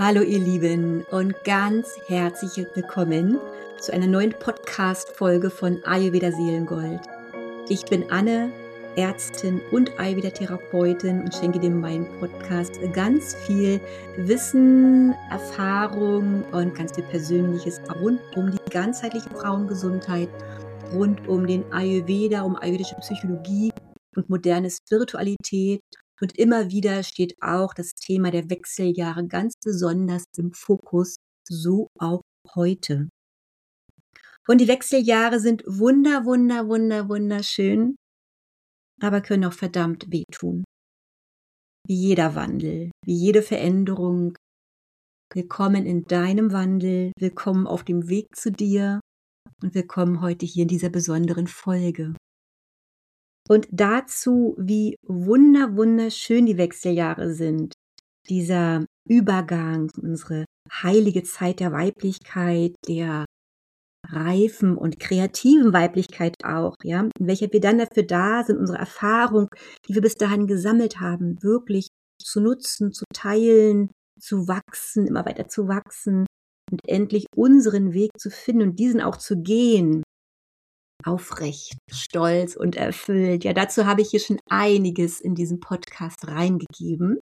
Hallo ihr Lieben und ganz herzlich willkommen zu einer neuen Podcast-Folge von Ayurveda Seelengold. Ich bin Anne, Ärztin und Ayurveda-Therapeutin und schenke dir in meinem Podcast ganz viel Wissen, Erfahrung und ganz viel Persönliches rund um die ganzheitliche Frauengesundheit, rund um den Ayurveda, um ayurvedische Psychologie und moderne Spiritualität. Und immer wieder steht auch das Thema der Wechseljahre ganz besonders im Fokus, so auch heute. Und die Wechseljahre sind wunderschön, aber können auch verdammt wehtun. Wie jeder Wandel, wie jede Veränderung. Willkommen in deinem Wandel, willkommen auf dem Weg zu dir und willkommen heute hier in dieser besonderen Folge. Und dazu, wie wunderschön die Wechseljahre sind, dieser Übergang, unsere heilige Zeit der Weiblichkeit, der reifen und kreativen Weiblichkeit auch, ja, in welcher wir dann dafür da sind, unsere Erfahrung, die wir bis dahin gesammelt haben, wirklich zu nutzen, zu teilen, zu wachsen, immer weiter zu wachsen und endlich unseren Weg zu finden und diesen auch zu gehen. Aufrecht, stolz und erfüllt. Ja, dazu habe ich hier schon einiges in diesen Podcast reingegeben.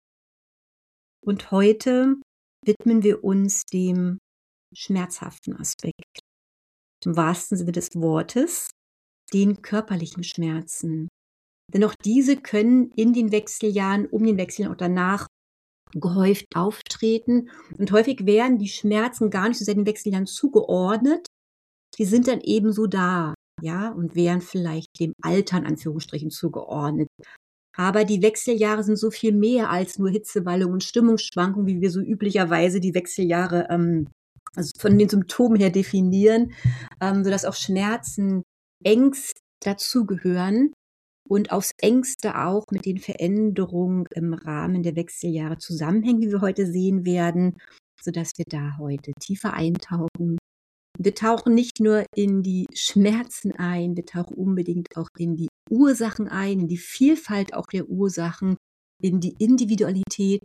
Und heute widmen wir uns dem schmerzhaften Aspekt. Im wahrsten Sinne des Wortes, den körperlichen Schmerzen. Denn auch diese können in den Wechseljahren, um den Wechseljahren auch danach gehäuft auftreten. Und häufig werden die Schmerzen gar nicht so sehr den Wechseljahren zugeordnet. Die sind dann ebenso da. Ja, und wären vielleicht dem Alter in Anführungsstrichen zugeordnet. Aber die Wechseljahre sind so viel mehr als nur Hitzewallungen und Stimmungsschwankungen, wie wir so üblicherweise die Wechseljahre also von den Symptomen her definieren, sodass auch Schmerzen engst dazugehören und aufs Engste auch mit den Veränderungen im Rahmen der Wechseljahre zusammenhängen, wie wir heute sehen werden, sodass wir da heute tiefer eintauchen. Wir tauchen nicht nur in die Schmerzen ein, wir tauchen unbedingt auch in die Ursachen ein, in die Vielfalt auch der Ursachen, in die Individualität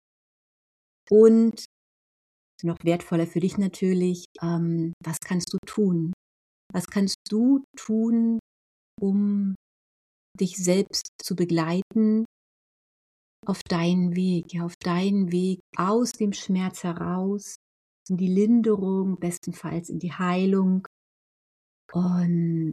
und noch wertvoller für dich natürlich, was kannst du tun? Was kannst du tun, um dich selbst zu begleiten auf deinen Weg, ja, auf deinen Weg aus dem Schmerz heraus, in die Linderung, bestenfalls in die Heilung und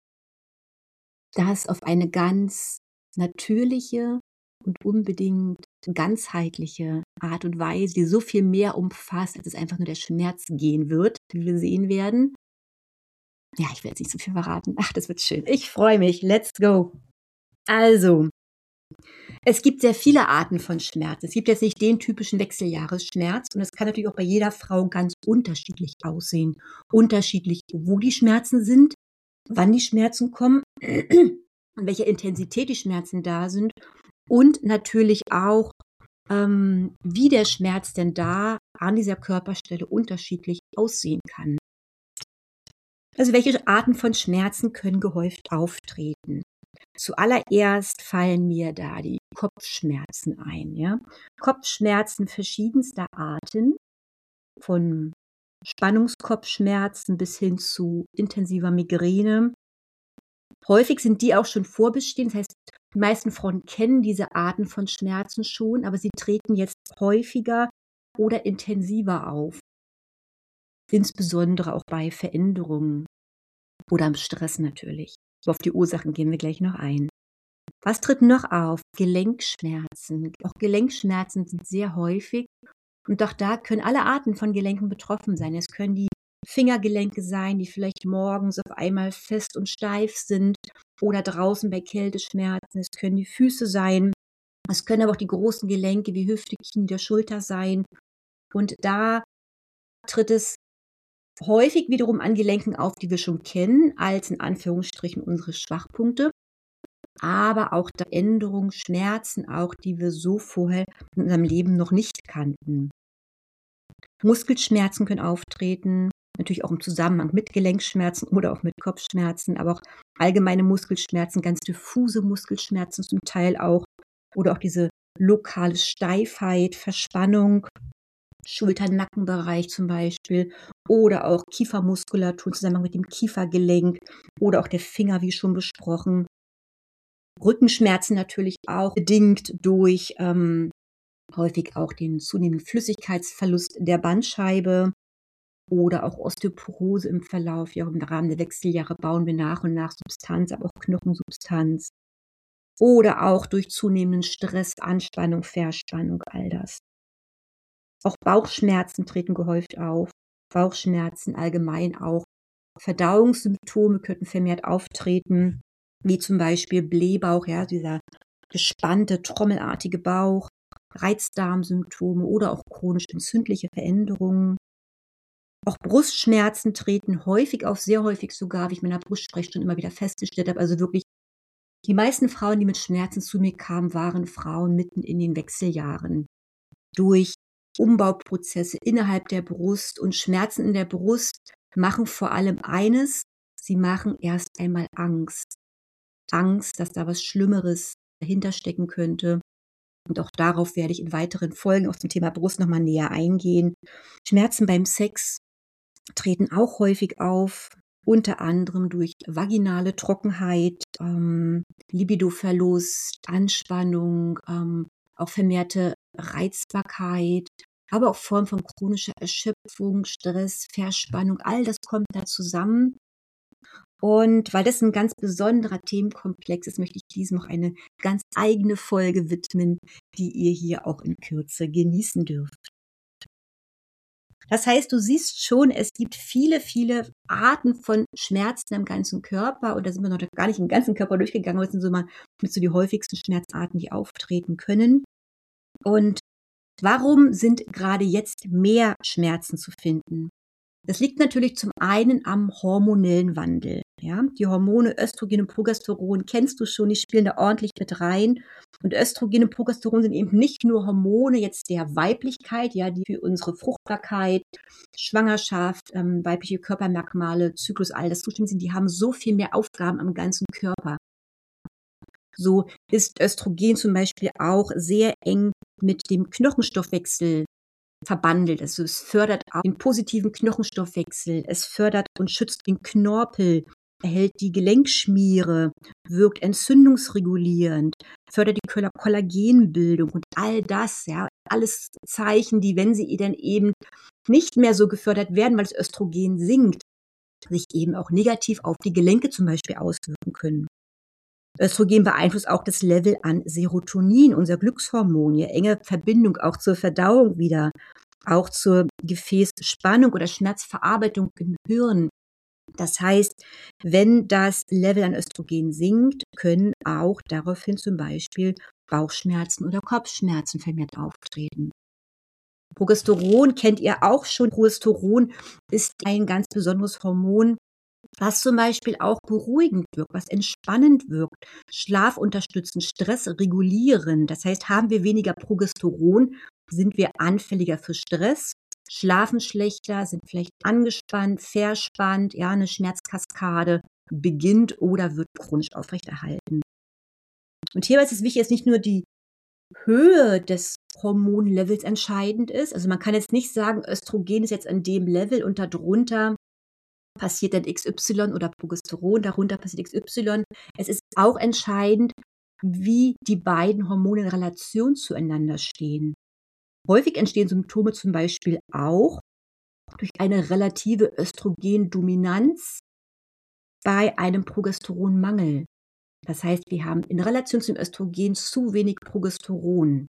das auf eine ganz natürliche und unbedingt ganzheitliche Art und Weise, die so viel mehr umfasst, als es einfach nur der Schmerz gehen wird, wie wir sehen werden. Ja, ich will jetzt nicht so viel verraten. Ach, das wird schön. Ich freue mich. Let's go. Also, es gibt sehr viele Arten von Schmerz. Es gibt jetzt nicht den typischen Wechseljahresschmerz und es kann natürlich auch bei jeder Frau ganz unterschiedlich aussehen. Unterschiedlich, wo die Schmerzen sind, wann die Schmerzen kommen, in welcher Intensität die Schmerzen da sind und natürlich auch, wie der Schmerz denn da an dieser Körperstelle unterschiedlich aussehen kann. Also welche Arten von Schmerzen können gehäuft auftreten? Zuallererst fallen mir da die Kopfschmerzen ein. Ja? Kopfschmerzen verschiedenster Arten, von Spannungskopfschmerzen bis hin zu intensiver Migräne. Häufig sind die auch schon vorbestehend, das heißt, die meisten Frauen kennen diese Arten von Schmerzen schon, aber sie treten jetzt häufiger oder intensiver auf. Insbesondere auch bei Veränderungen oder am Stress natürlich. So auf die Ursachen gehen wir gleich noch ein. Was tritt noch auf? Gelenkschmerzen. Auch Gelenkschmerzen sind sehr häufig und auch da können alle Arten von Gelenken betroffen sein. Es können die Fingergelenke sein, die vielleicht morgens auf einmal fest und steif sind oder draußen bei Kälteschmerzen. Es können die Füße sein. Es können aber auch die großen Gelenke wie Hüfte, Knie, der Schulter sein. Und da tritt es häufig wiederum an Gelenken auf, die wir schon kennen, als in Anführungsstrichen unsere Schwachpunkte. Aber auch da Änderungen, Schmerzen auch, die wir so vorher in unserem Leben noch nicht kannten. Muskelschmerzen können auftreten, natürlich auch im Zusammenhang mit Gelenkschmerzen oder auch mit Kopfschmerzen, aber auch allgemeine Muskelschmerzen, ganz diffuse Muskelschmerzen zum Teil auch oder auch diese lokale Steifheit, Verspannung. Schulter-Nackenbereich zum Beispiel oder auch Kiefermuskulatur im Zusammenhang mit dem Kiefergelenk oder auch der Finger, wie schon besprochen. Rückenschmerzen natürlich auch bedingt durch häufig auch den zunehmenden Flüssigkeitsverlust der Bandscheibe oder auch Osteoporose im Verlauf. Ja, im Rahmen der Wechseljahre bauen wir nach und nach Substanz, aber auch Knochensubstanz. Oder auch durch zunehmenden Stress, Anspannung, Verspannung, all das. Auch Bauchschmerzen treten gehäuft auf. Bauchschmerzen allgemein auch. Verdauungssymptome könnten vermehrt auftreten, wie zum Beispiel Blähbauch, ja, dieser gespannte, trommelartige Bauch, Reizdarmsymptome oder auch chronisch entzündliche Veränderungen. Auch Brustschmerzen treten häufig auf, sehr häufig sogar, wie ich in meiner Brustsprechstunde immer wieder festgestellt habe. Also wirklich, die meisten Frauen, die mit Schmerzen zu mir kamen, waren Frauen mitten in den Wechseljahren. Durch Umbauprozesse innerhalb der Brust und Schmerzen in der Brust machen vor allem eines, sie machen erst einmal Angst. Angst, dass da was Schlimmeres dahinter stecken könnte. Und auch darauf werde ich in weiteren Folgen auf dem Thema Brust nochmal näher eingehen. Schmerzen beim Sex treten auch häufig auf, unter anderem durch vaginale Trockenheit, Libidoverlust, Anspannung, auch vermehrte Reizbarkeit, aber auch Formen von chronischer Erschöpfung, Stress, Verspannung, all das kommt da zusammen. Und weil das ein ganz besonderer Themenkomplex ist, möchte ich diesem noch eine ganz eigene Folge widmen, die ihr hier auch in Kürze genießen dürft. Das heißt, du siehst schon, es gibt viele, viele Arten von Schmerzen am ganzen Körper. Und da sind wir noch gar nicht im ganzen Körper durchgegangen, aber das sind so mal mit so die häufigsten Schmerzarten, die auftreten können. Und warum sind gerade jetzt mehr Schmerzen zu finden? Das liegt natürlich zum einen am hormonellen Wandel. Ja, die Hormone Östrogen und Progesteron kennst du schon, die spielen da ordentlich mit rein. Und Östrogen und Progesteron sind eben nicht nur Hormone jetzt der Weiblichkeit, ja, die für unsere Fruchtbarkeit, Schwangerschaft, weibliche Körpermerkmale, Zyklus, all das zuständig sind. Die haben so viel mehr Aufgaben am ganzen Körper. So ist Östrogen zum Beispiel auch sehr eng mit dem Knochenstoffwechsel verbandelt. Also es fördert auch den positiven Knochenstoffwechsel, es fördert und schützt den Knorpel, erhält die Gelenkschmiere, wirkt entzündungsregulierend, fördert die Kollagenbildung und all das, ja, alles Zeichen, die, wenn sie dann eben nicht mehr so gefördert werden, weil das Östrogen sinkt, sich eben auch negativ auf die Gelenke zum Beispiel auswirken können. Östrogen beeinflusst auch das Level an Serotonin, unser Glückshormon, ja, enge Verbindung auch zur Verdauung wieder, auch zur Gefäßspannung oder Schmerzverarbeitung im Hirn. Das heißt, wenn das Level an Östrogen sinkt, können auch daraufhin zum Beispiel Bauchschmerzen oder Kopfschmerzen vermehrt auftreten. Progesteron kennt ihr auch schon. Progesteron ist ein ganz besonderes Hormon, was zum Beispiel auch beruhigend wirkt, was entspannend wirkt, schlafunterstützend, Stress regulieren. Das heißt, haben wir weniger Progesteron, sind wir anfälliger für Stress, schlafen schlechter, sind vielleicht angespannt, verspannt, ja, eine Schmerzkaskade beginnt oder wird chronisch aufrechterhalten. Und hierbei ist es wichtig, dass nicht nur die Höhe des Hormonlevels entscheidend ist. Also man kann jetzt nicht sagen, Östrogen ist jetzt an dem Level und darunter passiert dann XY oder Progesteron, darunter passiert XY. Es ist auch entscheidend, wie die beiden Hormone in Relation zueinander stehen. Häufig entstehen Symptome zum Beispiel auch durch eine relative Östrogendominanz bei einem Progesteronmangel. Das heißt, wir haben in Relation zum Östrogen zu wenig Progesteron.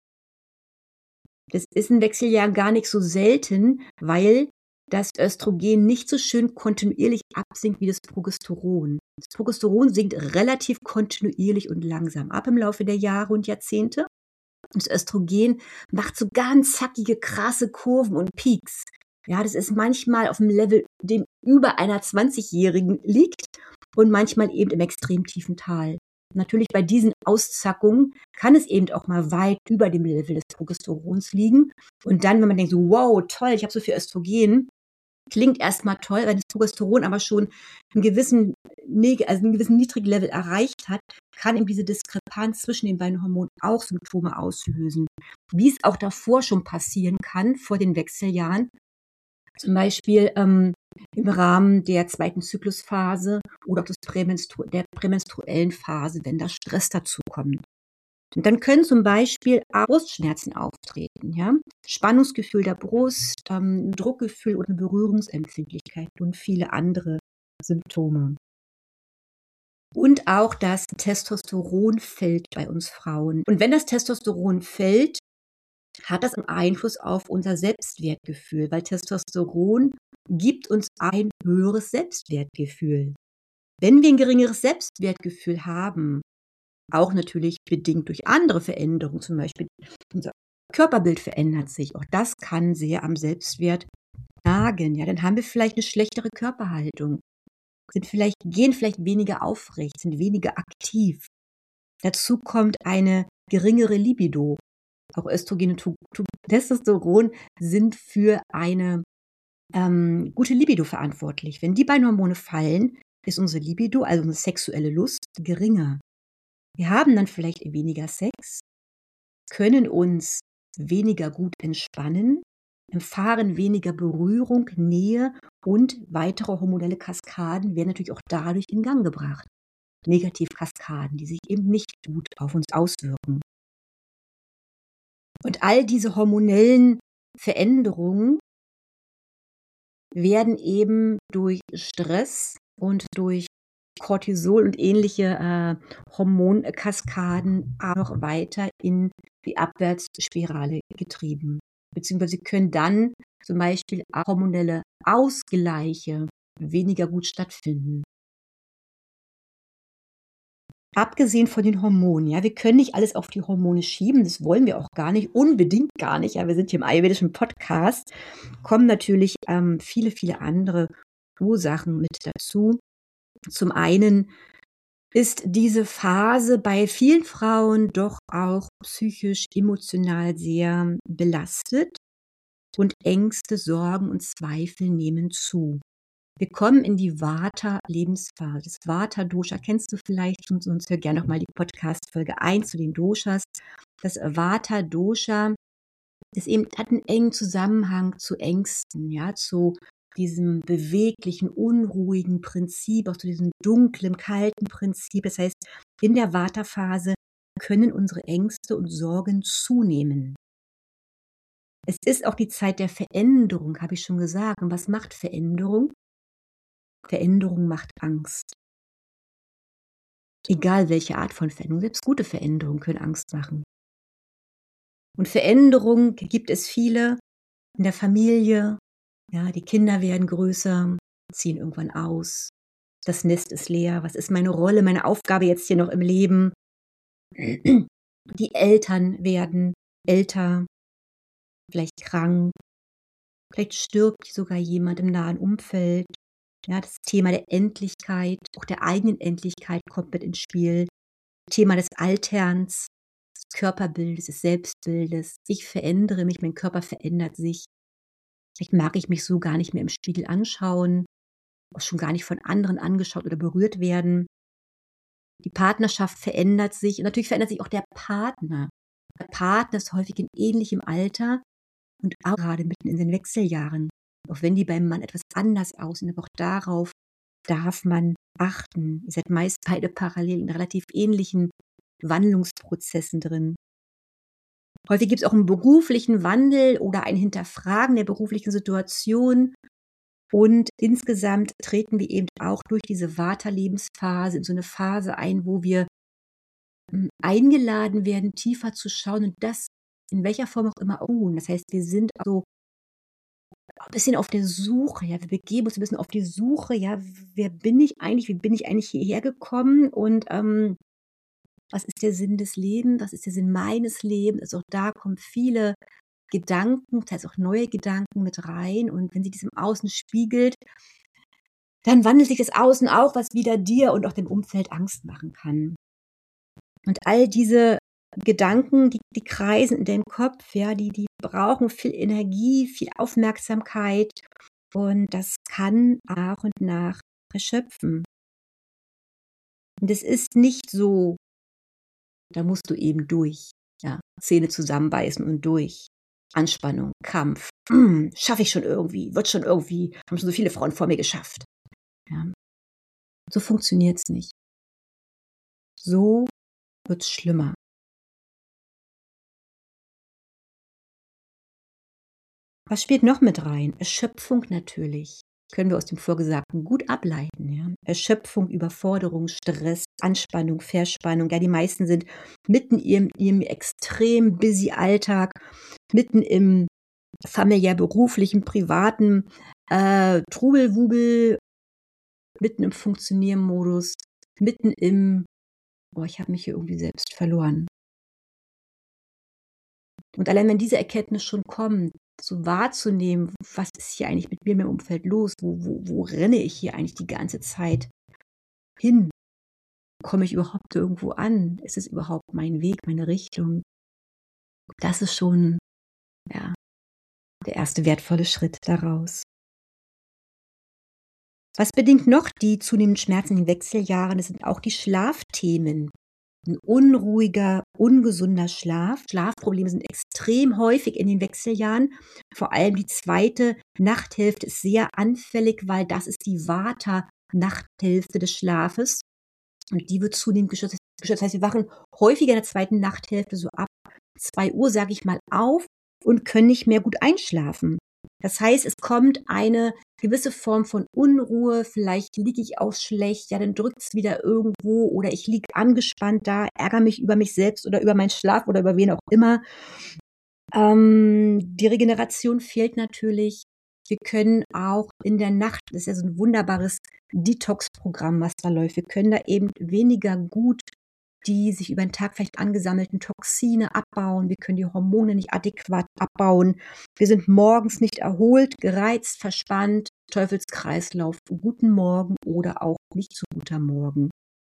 Das ist in Wechseljahren gar nicht so selten, weil das Östrogen nicht so schön kontinuierlich absinkt wie das Progesteron. Das Progesteron sinkt relativ kontinuierlich und langsam ab im Laufe der Jahre und Jahrzehnte. Und das Östrogen macht so ganz zackige, krasse Kurven und Peaks. Ja, das ist manchmal auf einem Level, dem über einer 20-Jährigen liegt und manchmal eben im extrem tiefen Tal. Natürlich bei diesen Auszackungen kann es eben auch mal weit über dem Level des Progesterons liegen. Und dann, wenn man denkt, so, wow, toll, ich habe so viel Östrogen, Klingt erstmal toll, wenn das Progesteron aber schon einen gewissen Niedriglevel erreicht hat, kann eben diese Diskrepanz zwischen den beiden Hormonen auch Symptome auslösen. Wie es auch davor schon passieren kann, vor den Wechseljahren, zum Beispiel im Rahmen der zweiten Zyklusphase oder auch der prämenstruellen Phase, wenn da Stress dazukommt. Und dann können zum Beispiel auch Brustschmerzen auftreten, ja? Spannungsgefühl der Brust, Druckgefühl oder Berührungsempfindlichkeit und viele andere Symptome. Und auch das Testosteron fällt bei uns Frauen. Und wenn das Testosteron fällt, hat das einen Einfluss auf unser Selbstwertgefühl, weil Testosteron gibt uns ein höheres Selbstwertgefühl. Wenn wir ein geringeres Selbstwertgefühl haben, auch natürlich bedingt durch andere Veränderungen, zum Beispiel unser Körperbild verändert sich. Auch das kann sehr am Selbstwert nagen. Ja, dann haben wir vielleicht eine schlechtere Körperhaltung, gehen vielleicht weniger aufrecht, sind weniger aktiv. Dazu kommt eine geringere Libido. Auch Östrogen und Testosteron sind für eine gute Libido verantwortlich. Wenn die beiden Hormone fallen, ist unsere Libido, also unsere sexuelle Lust, geringer. Wir haben dann vielleicht weniger Sex, können uns weniger gut entspannen, erfahren weniger Berührung, Nähe und weitere hormonelle Kaskaden werden natürlich auch dadurch in Gang gebracht. Negativkaskaden, die sich eben nicht gut auf uns auswirken. Und all diese hormonellen Veränderungen werden eben durch Stress und durch Cortisol und ähnliche Hormonkaskaden auch noch weiter in die Abwärtsspirale getrieben. Beziehungsweise können dann zum Beispiel auch hormonelle Ausgleiche weniger gut stattfinden. Abgesehen von den Hormonen, ja, wir können nicht alles auf die Hormone schieben, das wollen wir auch gar nicht, unbedingt gar nicht, ja, wir sind hier im ayurvedischen Podcast, kommen natürlich viele, viele andere Ursachen mit dazu. Zum einen ist diese Phase bei vielen Frauen doch auch psychisch, emotional sehr belastet und Ängste, Sorgen und Zweifel nehmen zu. Wir kommen in die Vata-Lebensphase. Das Vata-Dosha kennst du vielleicht, sonst hör gerne noch mal die Podcast-Folge 1 zu den Doshas. Das Vata-Dosha hat einen engen Zusammenhang zu Ängsten, ja, zu diesem beweglichen, unruhigen Prinzip, auch zu diesem dunklen, kalten Prinzip. Das heißt, in der Vata-Phase können unsere Ängste und Sorgen zunehmen. Es ist auch die Zeit der Veränderung, habe ich schon gesagt. Und was macht Veränderung? Veränderung macht Angst. Egal welche Art von Veränderung, selbst gute Veränderungen können Angst machen. Und Veränderung gibt es viele in der Familie. Ja, die Kinder werden größer, ziehen irgendwann aus. Das Nest ist leer. Was ist meine Rolle, meine Aufgabe jetzt hier noch im Leben? Die Eltern werden älter, vielleicht krank, vielleicht stirbt sogar jemand im nahen Umfeld. Ja, das Thema der Endlichkeit, auch der eigenen Endlichkeit kommt mit ins Spiel. Thema des Alterns, des Körperbildes, des Selbstbildes. Ich verändere mich, mein Körper verändert sich. Vielleicht mag ich mich so gar nicht mehr im Spiegel anschauen, auch schon gar nicht von anderen angeschaut oder berührt werden. Die Partnerschaft verändert sich und natürlich verändert sich auch der Partner. Der Partner ist häufig in ähnlichem Alter und auch gerade mitten in den Wechseljahren. Auch wenn die beim Mann etwas anders aussehen, aber auch darauf darf man achten. Ihr seid meist beide parallel in relativ ähnlichen Wandlungsprozessen drin. Häufig gibt es auch einen beruflichen Wandel oder ein Hinterfragen der beruflichen Situation. Und insgesamt treten wir eben auch durch diese Vata-Lebensphase in so eine Phase ein, wo wir eingeladen werden, tiefer zu schauen und das in welcher Form auch immer tun. Das heißt, wir sind so ein bisschen auf der Suche, ja, wir begeben uns ein bisschen auf die Suche, ja, wer bin ich eigentlich, wie bin ich eigentlich hierher gekommen und was ist der Sinn des Lebens, was ist der Sinn meines Lebens? Also auch da kommen viele Gedanken, teils auch neue Gedanken mit rein und wenn sie das im Außen spiegelt, dann wandelt sich das Außen auch, was wieder dir und auch dem Umfeld Angst machen kann. Und all diese Gedanken, die kreisen in deinem Kopf, ja, die brauchen viel Energie, viel Aufmerksamkeit. Und das kann nach und nach erschöpfen. Und es ist nicht so, da musst du eben durch. Ja, Zähne zusammenbeißen und durch. Anspannung, Kampf. Schaffe ich schon irgendwie, wird schon irgendwie, haben schon so viele Frauen vor mir geschafft. Ja, so funktioniert's nicht. So wird's schlimmer. Was spielt noch mit rein? Erschöpfung natürlich. Können wir aus dem Vorgesagten gut ableiten. Ja? Erschöpfung, Überforderung, Stress, Anspannung, Verspannung. Ja, die meisten sind mitten in ihrem extrem busy Alltag, mitten im familiär beruflichen, privaten Trubelwubel, mitten im Funktioniermodus, mitten im, oh, ich habe mich hier irgendwie selbst verloren. Und allein wenn diese Erkenntnis schon kommt, so wahrzunehmen, was ist hier eigentlich mit mir in meinem Umfeld los? Wo renne ich hier eigentlich die ganze Zeit hin? Komme ich überhaupt irgendwo an? Ist es überhaupt mein Weg, meine Richtung? Das ist schon, ja, der erste wertvolle Schritt daraus. Was bedingt noch die zunehmenden Schmerzen in den Wechseljahren? Das sind auch die Schlafthemen. Ein unruhiger, ungesunder Schlaf. Schlafprobleme sind extrem häufig in den Wechseljahren. Vor allem die zweite Nachthälfte ist sehr anfällig, weil das ist die Vata-Nachthälfte des Schlafes. Und die wird zunehmend gestört. Das heißt, wir wachen häufiger in der zweiten Nachthälfte so ab 2 Uhr, sage ich mal, auf und können nicht mehr gut einschlafen. Das heißt, es kommt eine gewisse Form von Unruhe, vielleicht liege ich auch schlecht, ja, dann drückt's wieder irgendwo oder ich liege angespannt da, ärgere mich über mich selbst oder über meinen Schlaf oder über wen auch immer. Die Regeneration fehlt natürlich. Wir können auch in der Nacht, das ist ja so ein wunderbares Detox-Programm, was da läuft. Wir können da eben weniger gut die sich über den Tag vielleicht angesammelten Toxine abbauen. Wir können die Hormone nicht adäquat abbauen. Wir sind morgens nicht erholt, gereizt, verspannt. Teufelskreislauf. Guten Morgen oder auch nicht so guter Morgen.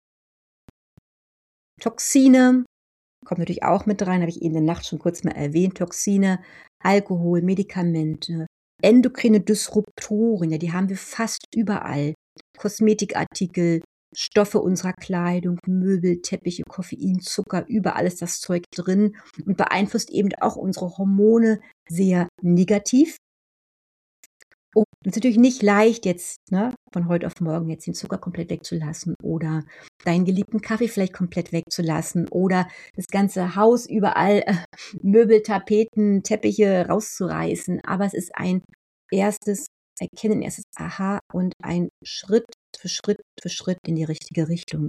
Toxine kommt natürlich auch mit rein, habe ich eben in der Nacht schon kurz mal erwähnt. Toxine, Alkohol, Medikamente, endokrine Disruptoren, ja, die haben wir fast überall. Kosmetikartikel, Stoffe unserer Kleidung, Möbel, Teppiche, Koffein, Zucker, überall ist das Zeug drin und beeinflusst eben auch unsere Hormone sehr negativ. Und es ist natürlich nicht leicht jetzt, ne, von heute auf morgen jetzt den Zucker komplett wegzulassen oder deinen geliebten Kaffee vielleicht komplett wegzulassen oder das ganze Haus überall Möbel, Tapeten, Teppiche rauszureißen. Aber es ist ein erstes Erkennen, erstes Aha und ein Schritt für Schritt für Schritt in die richtige Richtung.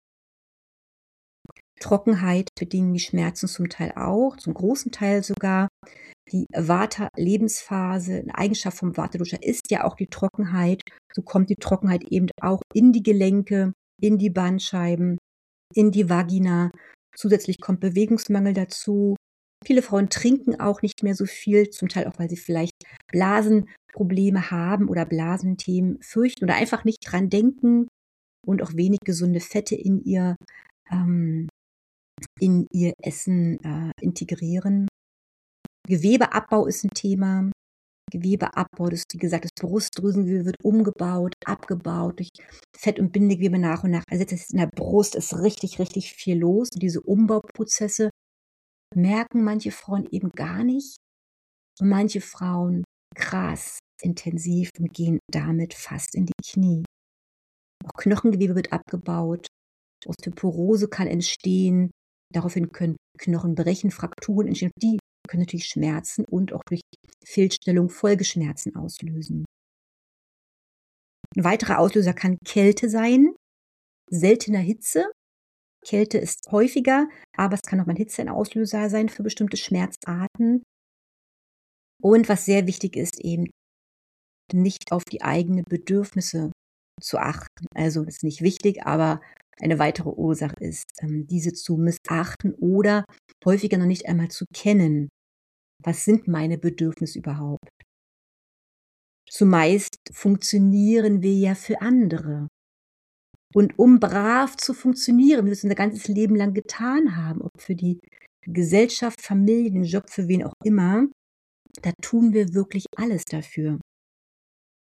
Trockenheit bedingen die Schmerzen zum Teil auch, zum großen Teil sogar. Die Vata-Lebensphase, eine Eigenschaft vom Vata-Dosha ist ja auch die Trockenheit. So kommt die Trockenheit eben auch in die Gelenke, in die Bandscheiben, in die Vagina. Zusätzlich kommt Bewegungsmangel dazu. Viele Frauen trinken auch nicht mehr so viel, zum Teil auch, weil sie vielleicht Blasenprobleme haben oder Blasenthemen fürchten oder einfach nicht dran denken und auch wenig gesunde Fette ähm, in ihr Essen integrieren. Gewebeabbau ist ein Thema. Gewebeabbau, das wie gesagt, das Brustdrüsengewebe wird umgebaut, abgebaut durch Fett- und Bindegewebe nach und nach ersetzt. Das ist in der Brust ist richtig, richtig viel los. Und diese Umbauprozesse merken manche Frauen eben gar nicht und manche Frauen krass intensiv und gehen damit fast in die Knie. Auch Knochengewebe wird abgebaut, Osteoporose kann entstehen, daraufhin können Knochen brechen, Frakturen entstehen. Die können natürlich Schmerzen und auch durch Fehlstellung Folgeschmerzen auslösen. Ein weiterer Auslöser kann Kälte sein, seltener Hitze. Kälte ist häufiger, aber es kann auch mal Hitze ein Auslöser sein für bestimmte Schmerzarten. Und was sehr wichtig ist, eben nicht auf die eigenen Bedürfnisse zu achten. Also das ist nicht wichtig, aber eine weitere Ursache ist, diese zu missachten oder häufiger noch nicht einmal zu kennen. Was sind meine Bedürfnisse überhaupt? Zumeist funktionieren wir ja für andere. Und um brav zu funktionieren, wie wir es unser ganzes Leben lang getan haben, ob für die Gesellschaft, Familie, den Job, für wen auch immer, da tun wir wirklich alles dafür.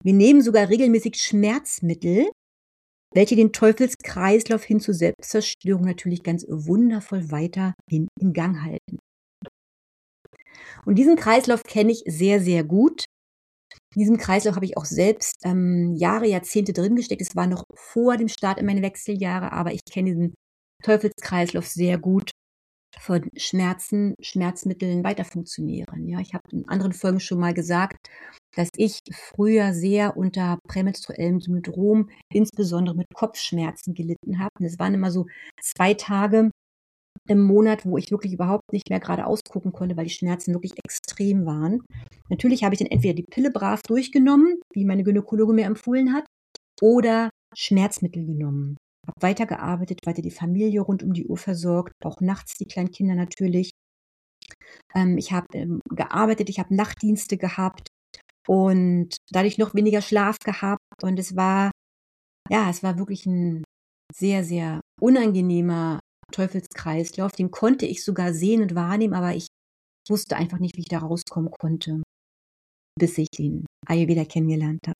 Wir nehmen sogar regelmäßig Schmerzmittel, welche den Teufelskreislauf hin zur Selbstzerstörung natürlich ganz wundervoll weiterhin in Gang halten. Und diesen Kreislauf kenne ich sehr, sehr gut. In diesem Kreislauf habe ich auch selbst Jahre, Jahrzehnte drin gesteckt. Es war noch vor dem Start in meine Wechseljahre, aber ich kenne diesen Teufelskreislauf sehr gut. Von Schmerzen, Schmerzmitteln weiter funktionieren. Ja, ich habe in anderen Folgen schon mal gesagt, dass ich früher sehr unter prämenstruellem Syndrom, insbesondere mit Kopfschmerzen gelitten habe. Und es waren immer so 2 Tage im Monat, wo ich wirklich überhaupt nicht mehr geradeaus gucken konnte, weil die Schmerzen wirklich extrem waren. Natürlich habe ich dann entweder die Pille brav durchgenommen, wie meine Gynäkologin mir empfohlen hat, oder Schmerzmittel genommen. Habe weitergearbeitet, weiter die Familie rund um die Uhr versorgt, auch nachts die kleinen Kinder natürlich. Ich habe gearbeitet, ich habe Nachtdienste gehabt und dadurch noch weniger Schlaf gehabt. Und es war wirklich ein sehr, sehr unangenehmer Teufelskreislauf. Den konnte ich sogar sehen und wahrnehmen, aber ich wusste einfach nicht, wie ich da rauskommen konnte, bis ich den Ayurveda kennengelernt habe.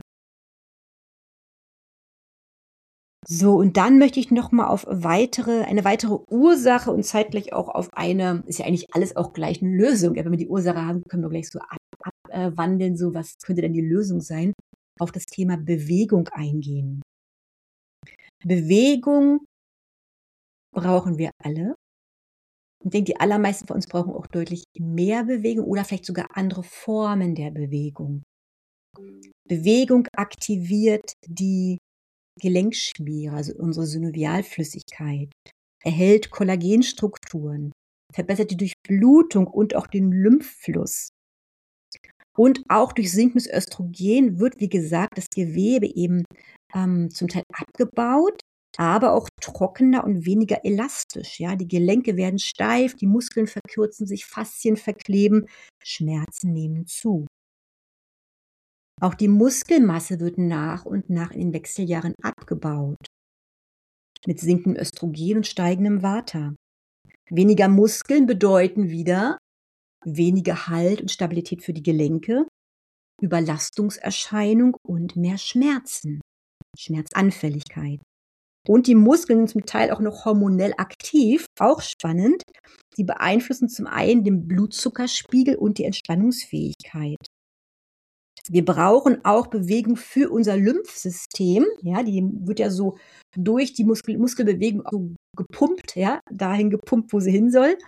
So, und dann möchte ich noch mal auf eine weitere Ursache und zeitgleich auch auf eine, ist ja eigentlich alles auch gleich eine Lösung. Ja, wenn wir die Ursache haben, können wir gleich so abwandeln, so was könnte denn die Lösung sein, auf das Thema Bewegung eingehen. Bewegung brauchen wir alle. Ich denke, die allermeisten von uns brauchen auch deutlich mehr Bewegung oder vielleicht sogar andere Formen der Bewegung. Bewegung aktiviert die Gelenkschmiere, also unsere Synovialflüssigkeit, erhält Kollagenstrukturen, verbessert die Durchblutung und auch den Lymphfluss. Und auch durch sinkendes Östrogen wird, wie gesagt, das Gewebe eben zum Teil abgebaut, aber auch trockener und weniger elastisch. Ja? Die Gelenke werden steif, die Muskeln verkürzen sich, Faszien verkleben, Schmerzen nehmen zu. Auch die Muskelmasse wird nach und nach in den Wechseljahren abgebaut. Mit sinkendem Östrogen und steigendem Vata. Weniger Muskeln bedeuten wieder weniger Halt und Stabilität für die Gelenke, Überlastungserscheinung und mehr Schmerzen, Schmerzanfälligkeit. Und die Muskeln sind zum Teil auch noch hormonell aktiv, auch spannend. Die beeinflussen zum einen den Blutzuckerspiegel und die Entspannungsfähigkeit. Wir brauchen auch Bewegung für unser Lymphsystem. Ja, die wird ja so durch die Muskelbewegung so gepumpt, ja, dahin gepumpt, wo sie hin soll.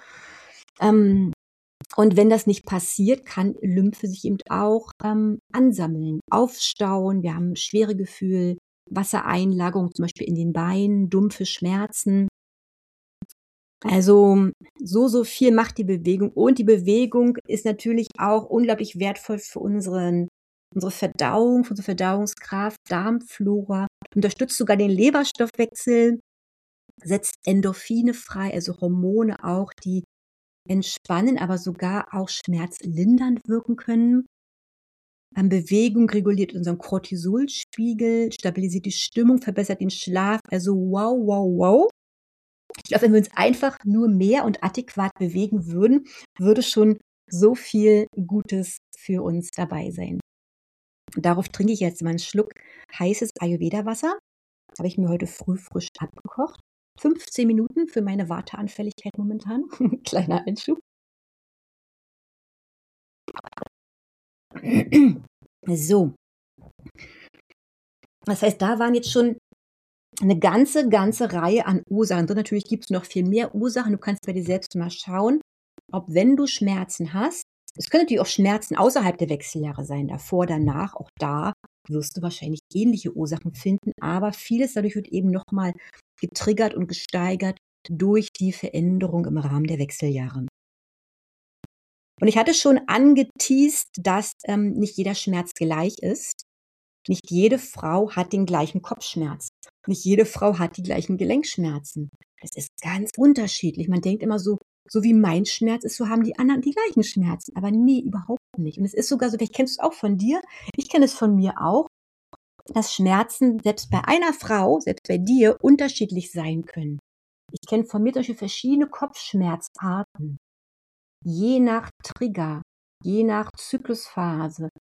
Und wenn das nicht passiert, kann Lymphe sich eben auch ansammeln, aufstauen. Wir haben schwere Gefühle, Wassereinlagerung zum Beispiel in den Beinen, dumpfe Schmerzen. Also so viel macht die Bewegung. Und die Bewegung ist natürlich auch unglaublich wertvoll für unsere Verdauung, für unsere Verdauungskraft, Darmflora, unterstützt sogar den Leberstoffwechsel, setzt Endorphine frei, also Hormone auch, die entspannen, aber sogar auch schmerzlindernd wirken können. Bewegung reguliert unseren Cortisolspiegel, stabilisiert die Stimmung, verbessert den Schlaf. Also wow, wow, wow. Ich glaube, wenn wir uns einfach nur mehr und adäquat bewegen würden, würde schon so viel Gutes für uns dabei sein. Darauf trinke ich jetzt mal einen Schluck heißes Ayurveda-Wasser. Das habe ich mir heute früh frisch abgekocht. 15 Minuten für meine Vata-Anfälligkeit momentan. Kleiner Einschub. So. Das heißt, da waren jetzt schon eine ganze Reihe an Ursachen drin. Natürlich gibt es noch viel mehr Ursachen. Du kannst bei dir selbst mal schauen, ob wenn du Schmerzen hast, es können natürlich auch Schmerzen außerhalb der Wechseljahre sein, davor, danach, auch da wirst du wahrscheinlich ähnliche Ursachen finden, aber vieles dadurch wird eben nochmal getriggert und gesteigert durch die Veränderung im Rahmen der Wechseljahre. Und ich hatte schon angeteast, dass nicht jeder Schmerz gleich ist. Nicht jede Frau hat den gleichen Kopfschmerz. Nicht jede Frau hat die gleichen Gelenkschmerzen. Das ist ganz unterschiedlich. Man denkt immer so wie mein Schmerz ist, so haben die anderen die gleichen Schmerzen. Aber nee, überhaupt nicht. Und es ist sogar so, vielleicht kennst du es auch von dir, ich kenne es von mir auch, dass Schmerzen selbst bei einer Frau, selbst bei dir, unterschiedlich sein können. Ich kenne von mir zum Beispiel verschiedene Kopfschmerzarten. Je nach Trigger, je nach Zyklusphase,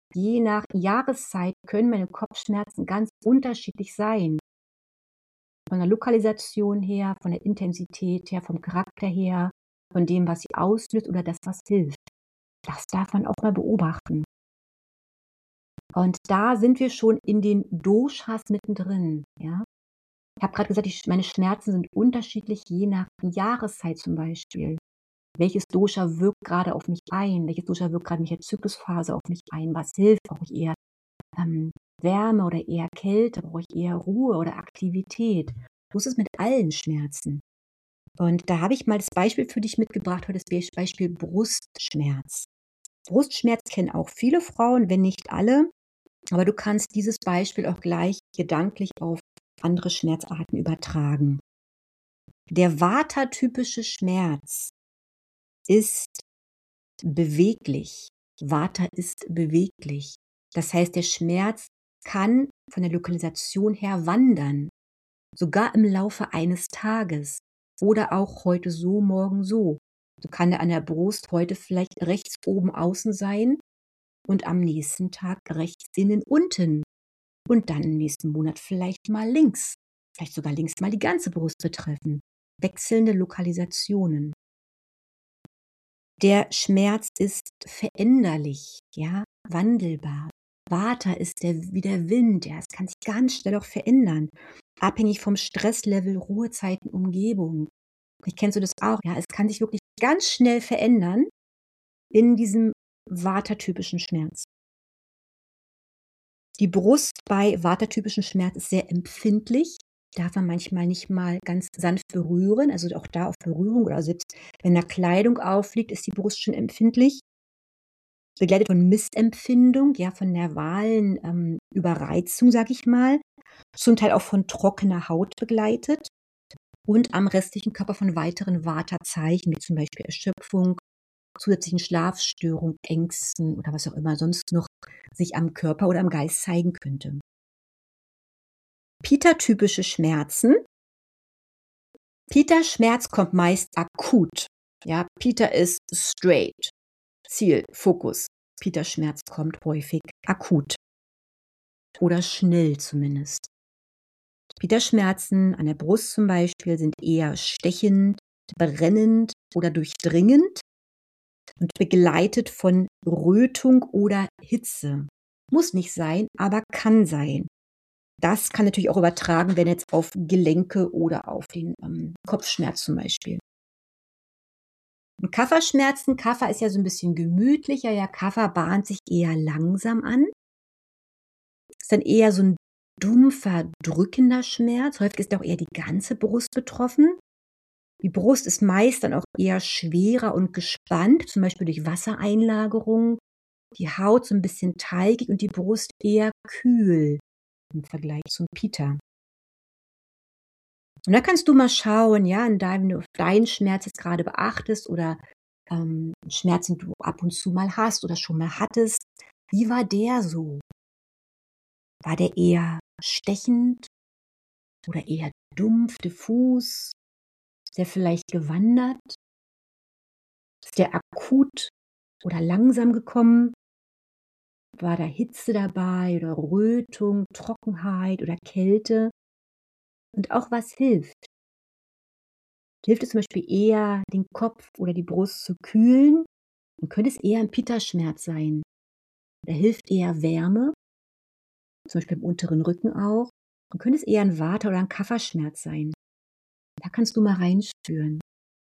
Je nach Jahreszeit können meine Kopfschmerzen ganz unterschiedlich sein. Von der Lokalisation her, von der Intensität her, vom Charakter her, von dem, was sie auslöst oder das, was hilft. Das darf man auch mal beobachten. Und da sind wir schon in den Doshas mittendrin, ja. Ich habe gerade gesagt, meine Schmerzen sind unterschiedlich, je nach Jahreszeit zum Beispiel. Welches Dosha wirkt gerade auf mich ein? Welches Dosha wirkt gerade in welcher Zyklusphase auf mich ein? Was hilft? Brauche ich eher Wärme oder eher Kälte? Brauche ich eher Ruhe oder Aktivität? So ist es mit allen Schmerzen. Und da habe ich mal das Beispiel für dich mitgebracht, heute das Beispiel Brustschmerz. Brustschmerz kennen auch viele Frauen, wenn nicht alle. Aber du kannst dieses Beispiel auch gleich gedanklich auf andere Schmerzarten übertragen. Der Vata-typische Schmerz ist beweglich. Vata ist beweglich. Das heißt, der Schmerz kann von der Lokalisation her wandern, sogar im Laufe eines Tages oder auch heute so, morgen so. So kann er an der Brust heute vielleicht rechts oben außen sein und am nächsten Tag rechts innen unten und dann im nächsten Monat vielleicht mal links, vielleicht sogar links mal die ganze Brust betreffen. Wechselnde Lokalisationen. Der Schmerz ist veränderlich, ja, wandelbar. Vata ist wie der Wind, ja, es kann sich ganz schnell auch verändern. Abhängig vom Stresslevel, Ruhezeiten, Umgebung. Vielleicht kennst du das auch, ja, es kann sich wirklich ganz schnell verändern in diesem Vata-typischen Schmerz. Die Brust bei Vata-typischen Schmerz ist sehr empfindlich. Darf man manchmal nicht mal ganz sanft berühren, also auch da auf Berührung oder selbst wenn da Kleidung aufliegt, ist die Brust schon empfindlich. Begleitet von Missempfindung, ja, von nervalen Überreizung, sag ich mal. Zum Teil auch von trockener Haut begleitet. Und am restlichen Körper von weiteren Vata-Zeichen, wie zum Beispiel Erschöpfung, zusätzlichen Schlafstörungen, Ängsten oder was auch immer sonst noch sich am Körper oder am Geist zeigen könnte. Pitta-typische Schmerzen. Pitta-Schmerz kommt meist akut. Ja, Pitta ist straight. Ziel, Fokus. Pitta-Schmerz kommt häufig akut. Oder schnell zumindest. Pitta-Schmerzen an der Brust zum Beispiel sind eher stechend, brennend oder durchdringend und begleitet von Rötung oder Hitze. Muss nicht sein, aber kann sein. Das kann natürlich auch übertragen werden jetzt auf Gelenke oder auf den Kopfschmerz zum Beispiel. Und Kapha-Schmerzen, Kapha ist ja so ein bisschen gemütlicher, ja, Kapha bahnt sich eher langsam an. Ist dann eher so ein dumpfer, drückender Schmerz. Häufig ist auch eher die ganze Brust betroffen. Die Brust ist meist dann auch eher schwerer und gespannt, zum Beispiel durch Wassereinlagerung. Die Haut so ein bisschen teigig und die Brust eher kühl im Vergleich zum Pitta. Und da kannst du mal schauen, ja, wenn du auf deinen Schmerz jetzt gerade beachtest oder Schmerzen du ab und zu mal hast oder schon mal hattest. Wie war der so? War der eher stechend oder eher dumpf, diffus? Ist der vielleicht gewandert? Ist der akut oder langsam gekommen? War da Hitze dabei oder Rötung, Trockenheit oder Kälte? Und auch was hilft? Hilft es zum Beispiel eher, den Kopf oder die Brust zu kühlen? Dann könnte es eher ein Pitta-Schmerz sein. Da hilft eher Wärme, zum Beispiel im unteren Rücken auch. Dann könnte es eher ein Vata- oder ein Kapha-Schmerz sein. Da kannst du mal reinspüren.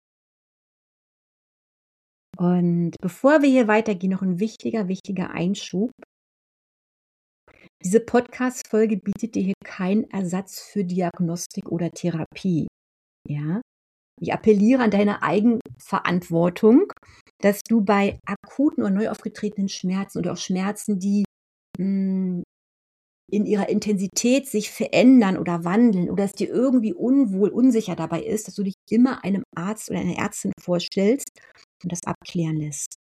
Und bevor wir hier weitergehen, noch ein wichtiger Einschub. Diese Podcast-Folge bietet dir hier keinen Ersatz für Diagnostik oder Therapie. Ja? Ich appelliere an deine Eigenverantwortung, dass du bei akuten und neu aufgetretenen Schmerzen oder auch Schmerzen, die in ihrer Intensität sich verändern oder wandeln oder es dir irgendwie unwohl, unsicher dabei ist, dass du dich immer einem Arzt oder einer Ärztin vorstellst und das abklären lässt.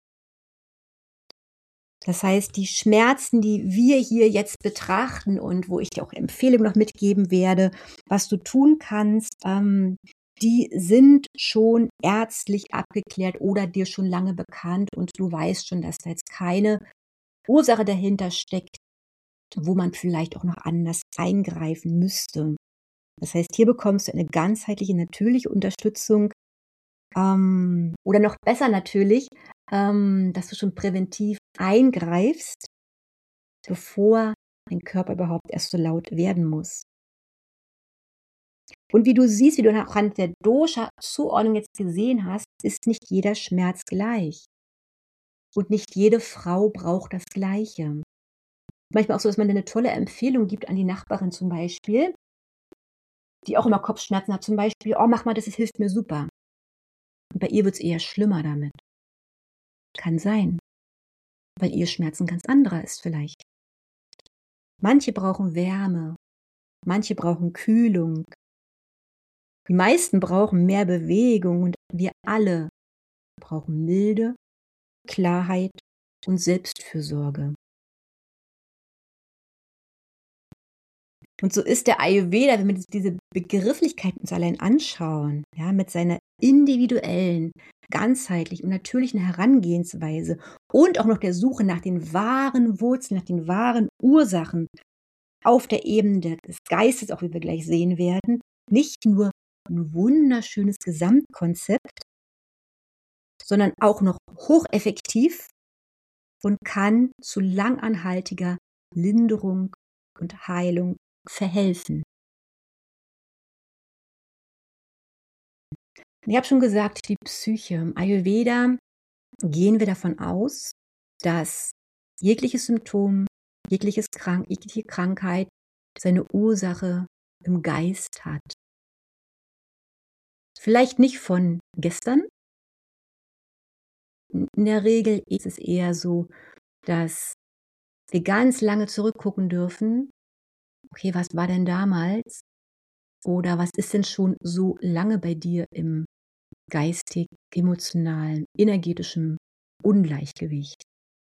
Das heißt, die Schmerzen, die wir hier jetzt betrachten und wo ich dir auch Empfehlungen noch mitgeben werde, was du tun kannst, die sind schon ärztlich abgeklärt oder dir schon lange bekannt und du weißt schon, dass da jetzt keine Ursache dahinter steckt, wo man vielleicht auch noch anders eingreifen müsste. Das heißt, hier bekommst du eine ganzheitliche, natürliche Unterstützung, oder noch besser natürlich, dass du schon präventiv eingreifst, bevor dein Körper überhaupt erst so laut werden muss. Und wie du siehst, wie du anhand der Dosha-Zuordnung jetzt gesehen hast, ist nicht jeder Schmerz gleich. Und nicht jede Frau braucht das Gleiche. Manchmal auch so, dass man eine tolle Empfehlung gibt an die Nachbarin zum Beispiel, die auch immer Kopfschmerzen hat, zum Beispiel: „Oh, mach mal das, es hilft mir super.“ Und bei ihr wird es eher schlimmer damit. Kann sein, weil ihr Schmerz 'n ganz anderer ist vielleicht. Manche brauchen Wärme, manche brauchen Kühlung. Die meisten brauchen mehr Bewegung und wir alle brauchen Milde, Klarheit und Selbstfürsorge. Und so ist der Ayurveda, wenn wir diese Begrifflichkeiten uns allein anschauen, ja, mit seiner individuellen, ganzheitlichen und natürlichen Herangehensweise und auch noch der Suche nach den wahren Wurzeln, nach den wahren Ursachen auf der Ebene des Geistes, auch wie wir gleich sehen werden, nicht nur ein wunderschönes Gesamtkonzept, sondern auch noch hocheffektiv und kann zu langanhaltiger Linderung und Heilung verhelfen. Ich habe schon gesagt, die Psyche. Im Ayurveda gehen wir davon aus, dass jegliches Symptom, jegliche Krankheit seine Ursache im Geist hat. Vielleicht nicht von gestern. In der Regel ist es eher so, dass wir ganz lange zurückgucken dürfen. Okay, was war denn damals? Oder was ist denn schon so lange bei dir im geistig, emotionalen, energetischen Ungleichgewicht?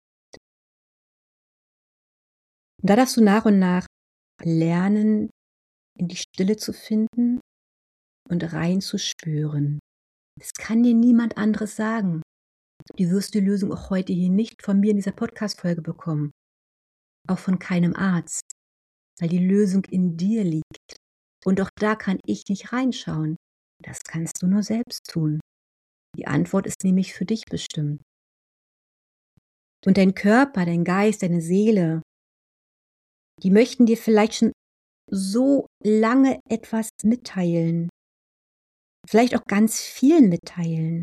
Und da darfst du nach und nach lernen, in die Stille zu finden und reinzuspüren. Das kann dir niemand anderes sagen. Du wirst die Lösung auch heute hier nicht von mir in dieser Podcast-Folge bekommen. Auch von keinem Arzt. Weil die Lösung in dir liegt. Und auch da kann ich nicht reinschauen. Das kannst du nur selbst tun. Die Antwort ist nämlich für dich bestimmt. Und dein Körper, dein Geist, deine Seele, die möchten dir vielleicht schon so lange etwas mitteilen. Vielleicht auch ganz viel mitteilen.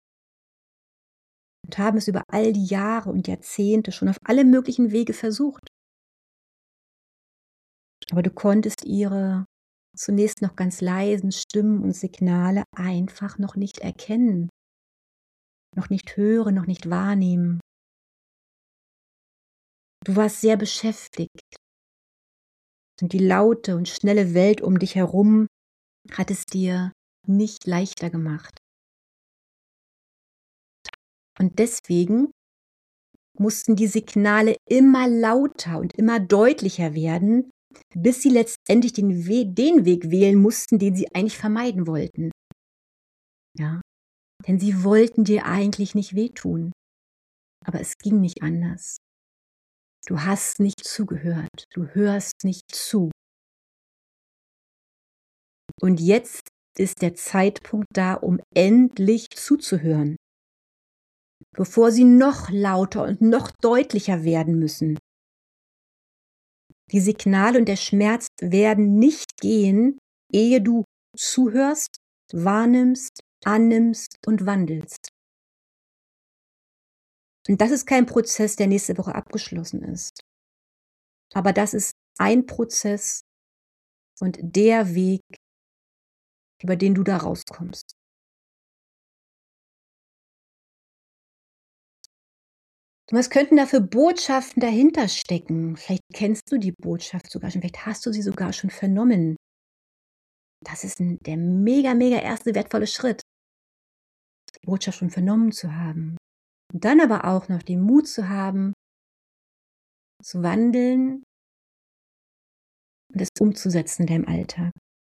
Und haben es über all die Jahre und Jahrzehnte schon auf alle möglichen Wege versucht. Aber du konntest ihre zunächst noch ganz leisen Stimmen und Signale einfach noch nicht erkennen, noch nicht hören, noch nicht wahrnehmen. Du warst sehr beschäftigt und die laute und schnelle Welt um dich herum hat es dir nicht leichter gemacht. Und deswegen mussten die Signale immer lauter und immer deutlicher werden, bis sie letztendlich den Weg wählen mussten, den sie eigentlich vermeiden wollten. Ja, denn sie wollten dir eigentlich nicht wehtun. Aber es ging nicht anders. Du hast nicht zugehört. Du hörst nicht zu. Und jetzt ist der Zeitpunkt da, um endlich zuzuhören. Bevor sie noch lauter und noch deutlicher werden müssen. Die Signale und der Schmerz werden nicht gehen, ehe du zuhörst, wahrnimmst, annimmst und wandelst. Und das ist kein Prozess, der nächste Woche abgeschlossen ist. Aber das ist ein Prozess und der Weg, über den du da rauskommst. Und was könnten da für Botschaften dahinter stecken? Vielleicht kennst du die Botschaft sogar schon, vielleicht hast du sie sogar schon vernommen. Das ist der mega, mega erste wertvolle Schritt, die Botschaft schon vernommen zu haben. Und dann aber auch noch den Mut zu haben, zu wandeln und es umzusetzen in deinem Alltag.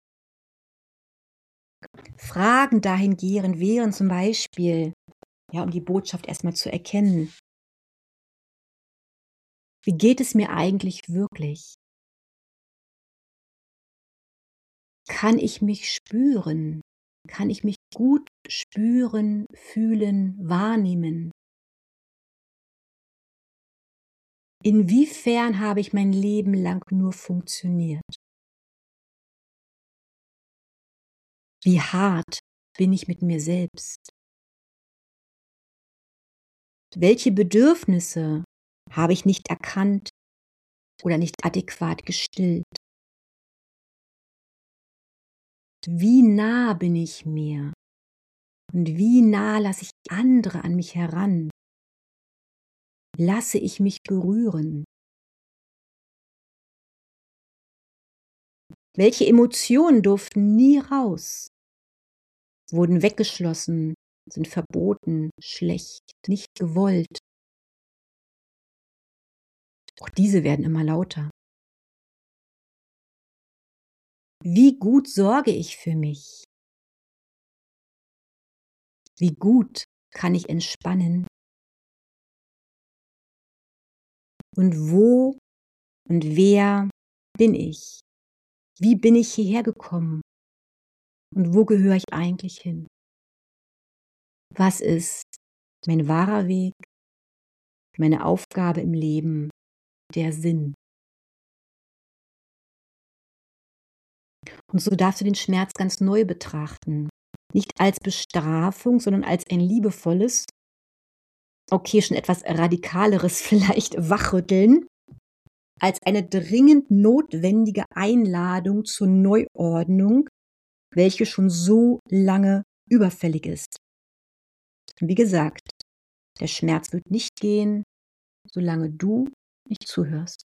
Fragen dahingehend wären zum Beispiel, ja, um die Botschaft erstmal zu erkennen. Wie geht es mir eigentlich wirklich? Kann ich mich spüren? Kann ich mich gut spüren, fühlen, wahrnehmen? Inwiefern habe ich mein Leben lang nur funktioniert? Wie hart bin ich mit mir selbst? Welche Bedürfnisse habe ich nicht erkannt oder nicht adäquat gestillt? Wie nah bin ich mir und wie nah lasse ich andere an mich heran? Lasse ich mich berühren? Welche Emotionen durften nie raus, wurden weggeschlossen, sind verboten, schlecht, nicht gewollt? Auch diese werden immer lauter. Wie gut sorge ich für mich? Wie gut kann ich entspannen? Und wo und wer bin ich? Wie bin ich hierher gekommen? Und wo gehöre ich eigentlich hin? Was ist mein wahrer Weg, meine Aufgabe im Leben, der Sinn? Und so darfst du den Schmerz ganz neu betrachten. Nicht als Bestrafung, sondern als ein liebevolles, okay, schon etwas radikaleres vielleicht Wachrütteln, als eine dringend notwendige Einladung zur Neuordnung, welche schon so lange überfällig ist. Und wie gesagt, der Schmerz wird nicht gehen, solange du nicht zuhörst.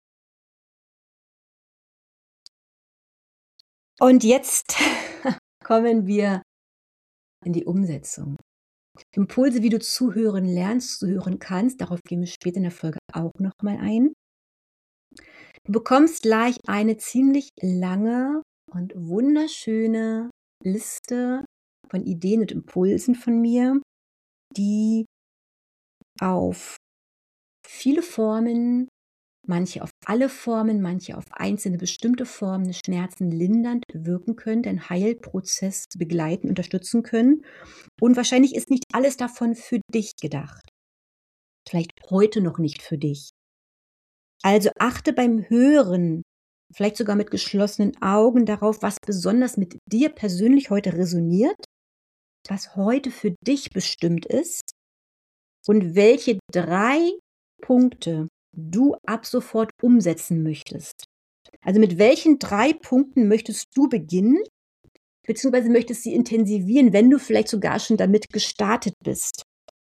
Und jetzt kommen wir in die Umsetzung. Impulse, wie du zuhören lernst, zuhören kannst, darauf gehen wir später in der Folge auch nochmal ein. Du bekommst gleich eine ziemlich lange und wunderschöne Liste von Ideen und Impulsen von mir, die auf viele Formen, manche auf alle Formen, manche auf einzelne bestimmte Formen des Schmerzen lindernd wirken können, den Heilprozess begleiten, unterstützen können. Und wahrscheinlich ist nicht alles davon für dich gedacht. Vielleicht heute noch nicht für dich. Also achte beim Hören, vielleicht sogar mit geschlossenen Augen, darauf, was besonders mit dir persönlich heute resoniert, was heute für dich bestimmt ist und welche 3 Punkte du ab sofort umsetzen möchtest. Also mit welchen 3 Punkten möchtest du beginnen, beziehungsweise möchtest sie intensivieren, wenn du vielleicht sogar schon damit gestartet bist.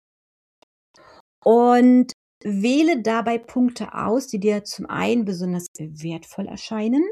Und wähle dabei Punkte aus, die dir zum einen besonders wertvoll erscheinen,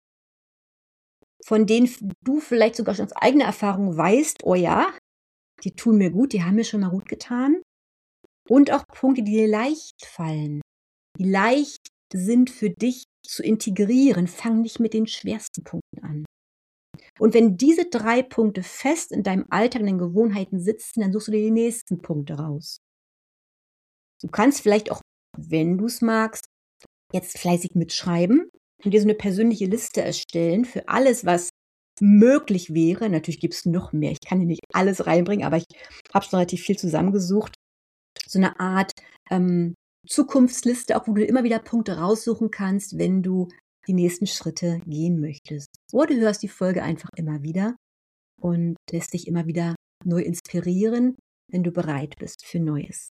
von denen du vielleicht sogar schon aus eigener Erfahrung weißt, oh ja, die tun mir gut, die haben mir schon mal gut getan. Und auch Punkte, die dir leicht fallen, die leicht sind für dich zu integrieren. Fang nicht mit den schwersten Punkten an. Und wenn diese 3 Punkte fest in deinem Alltag, in den Gewohnheiten sitzen, dann suchst du dir die nächsten Punkte raus. Du kannst vielleicht auch, wenn du es magst, jetzt fleißig mitschreiben und dir so eine persönliche Liste erstellen für alles, was möglich wäre. Natürlich gibt es noch mehr. Ich kann hier nicht alles reinbringen, aber ich habe schon relativ viel zusammengesucht. So eine Art Zukunftsliste, auch wo du immer wieder Punkte raussuchen kannst, wenn du die nächsten Schritte gehen möchtest. Oder du hörst die Folge einfach immer wieder und lässt dich immer wieder neu inspirieren, wenn du bereit bist für Neues.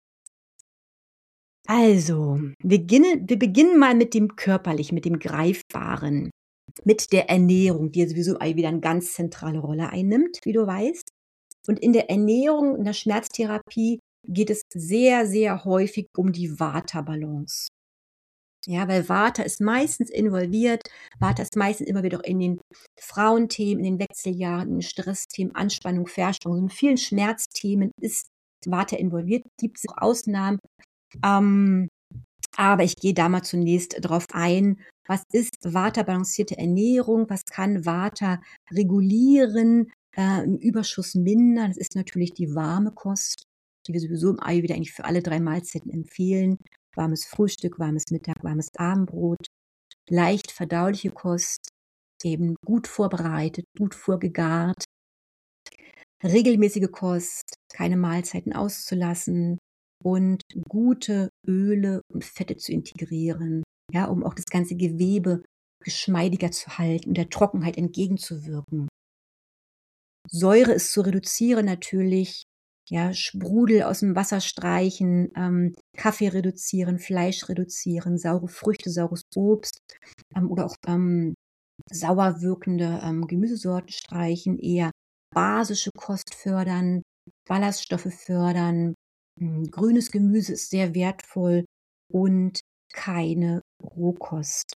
Also, wir beginnen mal mit dem Körperlichen, mit dem Greifbaren, mit der Ernährung, die ja sowieso wieder eine ganz zentrale Rolle einnimmt, wie du weißt. Und in der Ernährung, in der Schmerztherapie geht es sehr, sehr häufig um die Vata-Balance. Ja, weil Vata ist meistens involviert. Vata ist meistens immer wieder auch in den Frauenthemen, in den Wechseljahren, in den Stressthemen, Anspannung, Verspannung. So in vielen Schmerzthemen ist Vata involviert. Gibt es auch Ausnahmen. Aber ich gehe da mal zunächst drauf ein. Was ist Vata-balancierte Ernährung? Was kann Vata regulieren, im Überschuss mindern? Das ist natürlich die warme Kost, die wir sowieso im Ayurveda eigentlich für alle 3 Mahlzeiten empfehlen. warmes Frühstück, warmes Mittag, warmes Abendbrot, leicht verdauliche Kost, eben gut vorbereitet, gut vorgegart, regelmäßige Kost, keine Mahlzeiten auszulassen und gute Öle und Fette zu integrieren, ja, um auch das ganze Gewebe geschmeidiger zu halten und der Trockenheit entgegenzuwirken. Säure ist zu reduzieren natürlich, ja, Sprudel aus dem Wasser streichen, Kaffee reduzieren, Fleisch reduzieren, saure Früchte, saures Obst, oder auch, sauer wirkende, Gemüsesorten streichen, eher basische Kost fördern, Ballaststoffe fördern. Grünes Gemüse ist sehr wertvoll und keine Rohkost.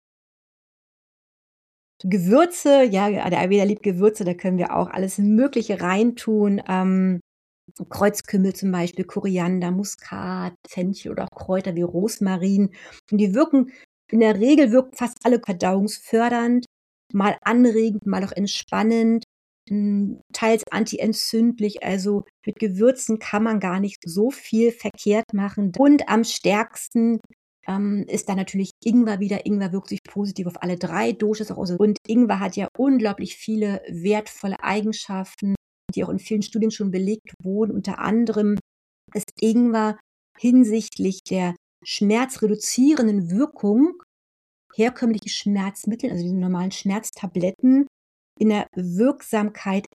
Gewürze, ja, der Ayurveda liebt Gewürze, da können wir auch alles Mögliche reintun. Kreuzkümmel zum Beispiel, Koriander, Muskat, Fenchel oder auch Kräuter wie Rosmarin. Und die wirken, in der Regel wirken fast alle verdauungsfördernd, mal anregend, mal auch entspannend, teils antientzündlich. Also mit Gewürzen kann man gar nicht so viel verkehrt machen. Und am stärksten ist da natürlich Ingwer wieder. Ingwer wirkt sich positiv auf alle 3 Doshas aus. Und Ingwer hat ja unglaublich viele wertvolle Eigenschaften, die auch in vielen Studien schon belegt wurden. Unter anderem ist Ingwer hinsichtlich der schmerzreduzierenden Wirkung herkömmliche Schmerzmittel, also diese normalen Schmerztabletten, in der Wirksamkeit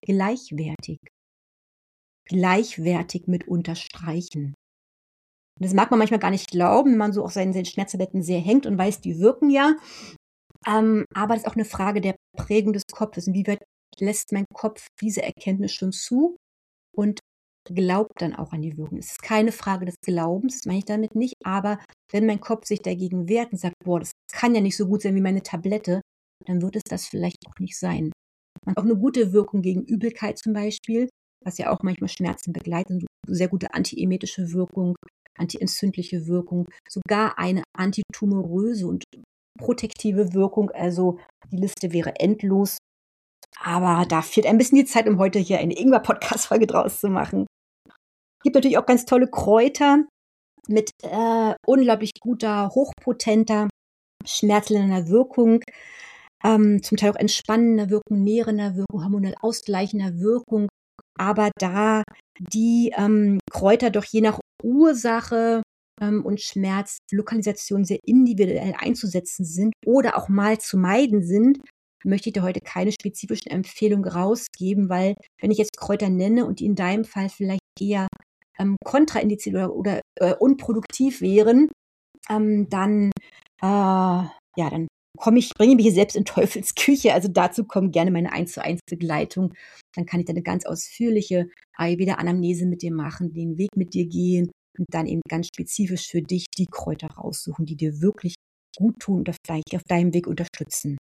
gleichwertig mit unterstreichen. Und das mag man manchmal gar nicht glauben, wenn man so auf seinen Schmerztabletten sehr hängt und weiß, die wirken ja. Aber das ist auch eine Frage der Prägung des Kopfes. Inwieweit lässt mein Kopf diese Erkenntnis schon zu und glaubt dann auch an die Wirkung. Es ist keine Frage des Glaubens, das meine ich damit nicht, aber wenn mein Kopf sich dagegen wehrt und sagt: „Boah, das kann ja nicht so gut sein wie meine Tablette“, dann wird es das vielleicht auch nicht sein. Man hat auch eine gute Wirkung gegen Übelkeit zum Beispiel, was ja auch manchmal Schmerzen begleitet, sehr gute antiemetische Wirkung, antientzündliche Wirkung, sogar eine antitumoröse und protektive Wirkung. Also, die Liste wäre endlos, aber da fehlt ein bisschen die Zeit, um heute hier eine Ingwer-Podcast-Folge draus zu machen. Gibt natürlich auch ganz tolle Kräuter mit, unglaublich guter, hochpotenter, schmerzlindernder Wirkung, zum Teil auch entspannender Wirkung, nährender Wirkung, hormonell ausgleichender Wirkung. Aber da die, Kräuter doch je nach Ursache, und Schmerzlokalisation sehr individuell einzusetzen sind oder auch mal zu meiden sind, möchte ich dir heute keine spezifischen Empfehlungen rausgeben, weil wenn ich jetzt Kräuter nenne und die in deinem Fall vielleicht eher, kontraindiziert oder unproduktiv wären, dann, ja, dann bringe ich mich hier selbst in Teufels Küche. Also dazu kommt gerne meine 1:1 Begleitung. Dann kann ich da 'ne ganz ausführliche Ayurveda-Anamnese mit dir machen, den Weg mit dir gehen und dann eben ganz spezifisch für dich die Kräuter raussuchen, die dir wirklich gut tun oder vielleicht auf deinem Weg unterstützen.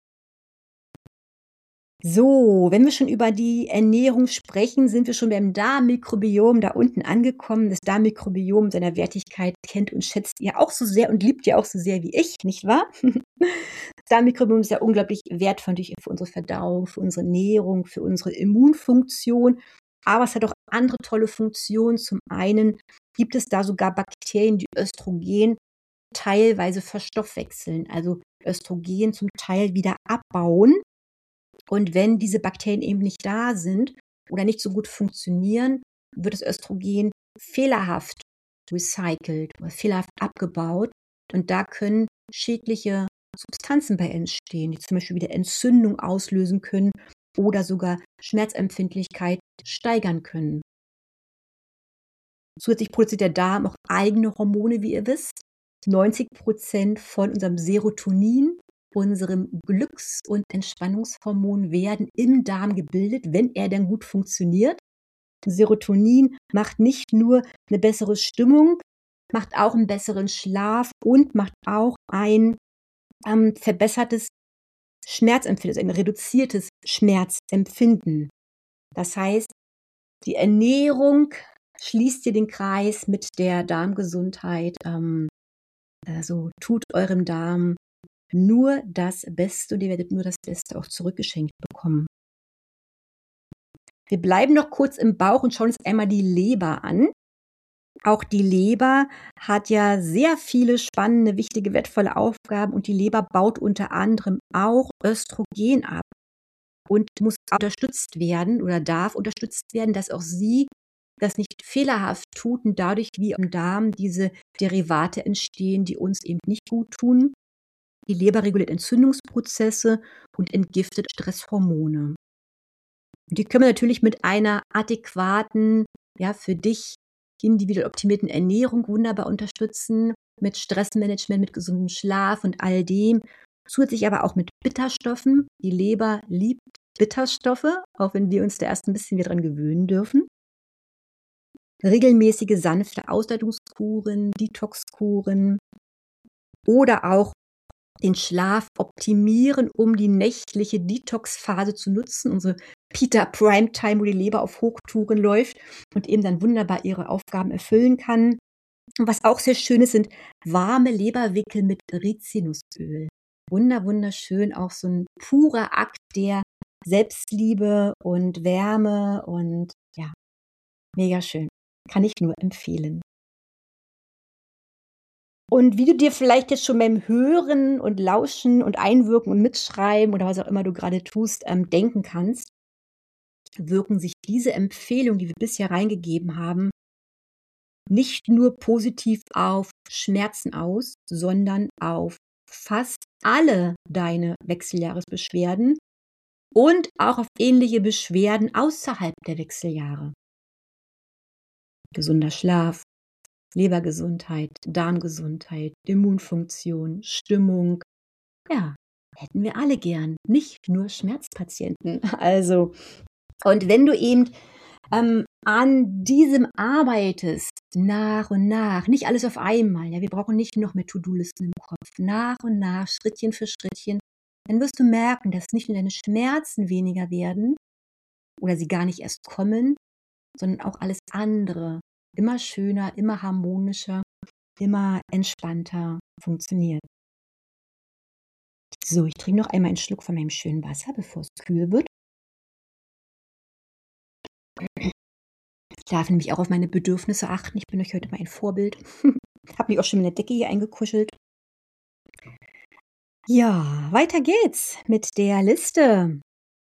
So, wenn wir schon über die Ernährung sprechen, sind wir schon beim Darmmikrobiom da unten angekommen. Das Darmmikrobiom seiner Wertigkeit kennt und schätzt ihr auch so sehr und liebt ihr auch so sehr wie ich, nicht wahr? Das Darmmikrobiom ist ja unglaublich wertvoll natürlich für unsere Verdauung, für unsere Ernährung, für unsere Immunfunktion. Aber es hat auch andere tolle Funktionen. Zum einen gibt es da sogar Bakterien, die Östrogen teilweise verstoffwechseln, also Östrogen zum Teil wieder abbauen. Und wenn diese Bakterien eben nicht da sind oder nicht so gut funktionieren, wird das Östrogen fehlerhaft recycelt oder fehlerhaft abgebaut. Und da können schädliche Substanzen bei entstehen, die zum Beispiel wieder Entzündung auslösen können oder sogar Schmerzempfindlichkeit steigern können. Zusätzlich produziert der Darm auch eigene Hormone, wie ihr wisst. 90% von unserem Serotonin, unserem Glücks- und Entspannungshormon, werden im Darm gebildet, wenn er denn gut funktioniert. Serotonin macht nicht nur eine bessere Stimmung, macht auch einen besseren Schlaf und macht auch ein, verbessertes Schmerzempfinden, also ein reduziertes Schmerzempfinden. Das heißt, die Ernährung schließt ihr den Kreis mit der Darmgesundheit. Also tut eurem Darm nur das Beste und ihr werdet nur das Beste auch zurückgeschenkt bekommen. Wir bleiben noch kurz im Bauch und schauen uns einmal die Leber an. Auch die Leber hat ja sehr viele spannende, wichtige, wertvolle Aufgaben und die Leber baut unter anderem auch Östrogen ab und muss unterstützt werden oder darf unterstützt werden, dass auch sie das nicht fehlerhaft tut und dadurch wie im Darm diese Derivate entstehen, die uns eben nicht gut tun. Die Leber reguliert Entzündungsprozesse und entgiftet Stresshormone. Die können wir natürlich mit einer adäquaten, ja, für dich individuell optimierten Ernährung wunderbar unterstützen, mit Stressmanagement, mit gesundem Schlaf und all dem. Zusätzlich aber auch mit Bitterstoffen. Die Leber liebt Bitterstoffe, auch wenn wir uns da erst ein bisschen wieder dran gewöhnen dürfen. Regelmäßige sanfte Ausleitungskuren, Detoxkuren oder auch den Schlaf optimieren, um die nächtliche Detox-Phase zu nutzen, unsere Peter Primetime, wo die Leber auf Hochtouren läuft und eben dann wunderbar ihre Aufgaben erfüllen kann. Und was auch sehr schön ist, sind warme Leberwickel mit Rizinusöl. Wunderschön, auch so ein purer Akt der Selbstliebe und Wärme und ja, mega schön. Kann ich nur empfehlen. Und wie du dir vielleicht jetzt schon beim Hören und Lauschen und Einwirken und Mitschreiben oder was auch immer du gerade tust, denken kannst, wirken sich diese Empfehlungen, die wir bisher reingegeben haben, nicht nur positiv auf Schmerzen aus, sondern auf fast alle deine Wechseljahresbeschwerden und auch auf ähnliche Beschwerden außerhalb der Wechseljahre. Gesunder Schlaf, Lebergesundheit, Darmgesundheit, Immunfunktion, Stimmung. Ja, hätten wir alle gern, nicht nur Schmerzpatienten. Also, und wenn du eben an diesem arbeitest, nach und nach, nicht alles auf einmal, ja, wir brauchen nicht noch mehr To-Do-Listen im Kopf, nach und nach, Schrittchen für Schrittchen, dann wirst du merken, dass nicht nur deine Schmerzen weniger werden oder sie gar nicht erst kommen, sondern auch alles andere immer schöner, immer harmonischer, immer entspannter funktioniert. So, ich trinke noch einmal einen Schluck von meinem schönen Wasser, bevor es kühl wird. Ich darf nämlich auch auf meine Bedürfnisse achten. Ich bin euch heute mal ein Vorbild. Habe mich auch schon mit der Decke hier eingekuschelt. Ja, weiter geht's mit der Liste.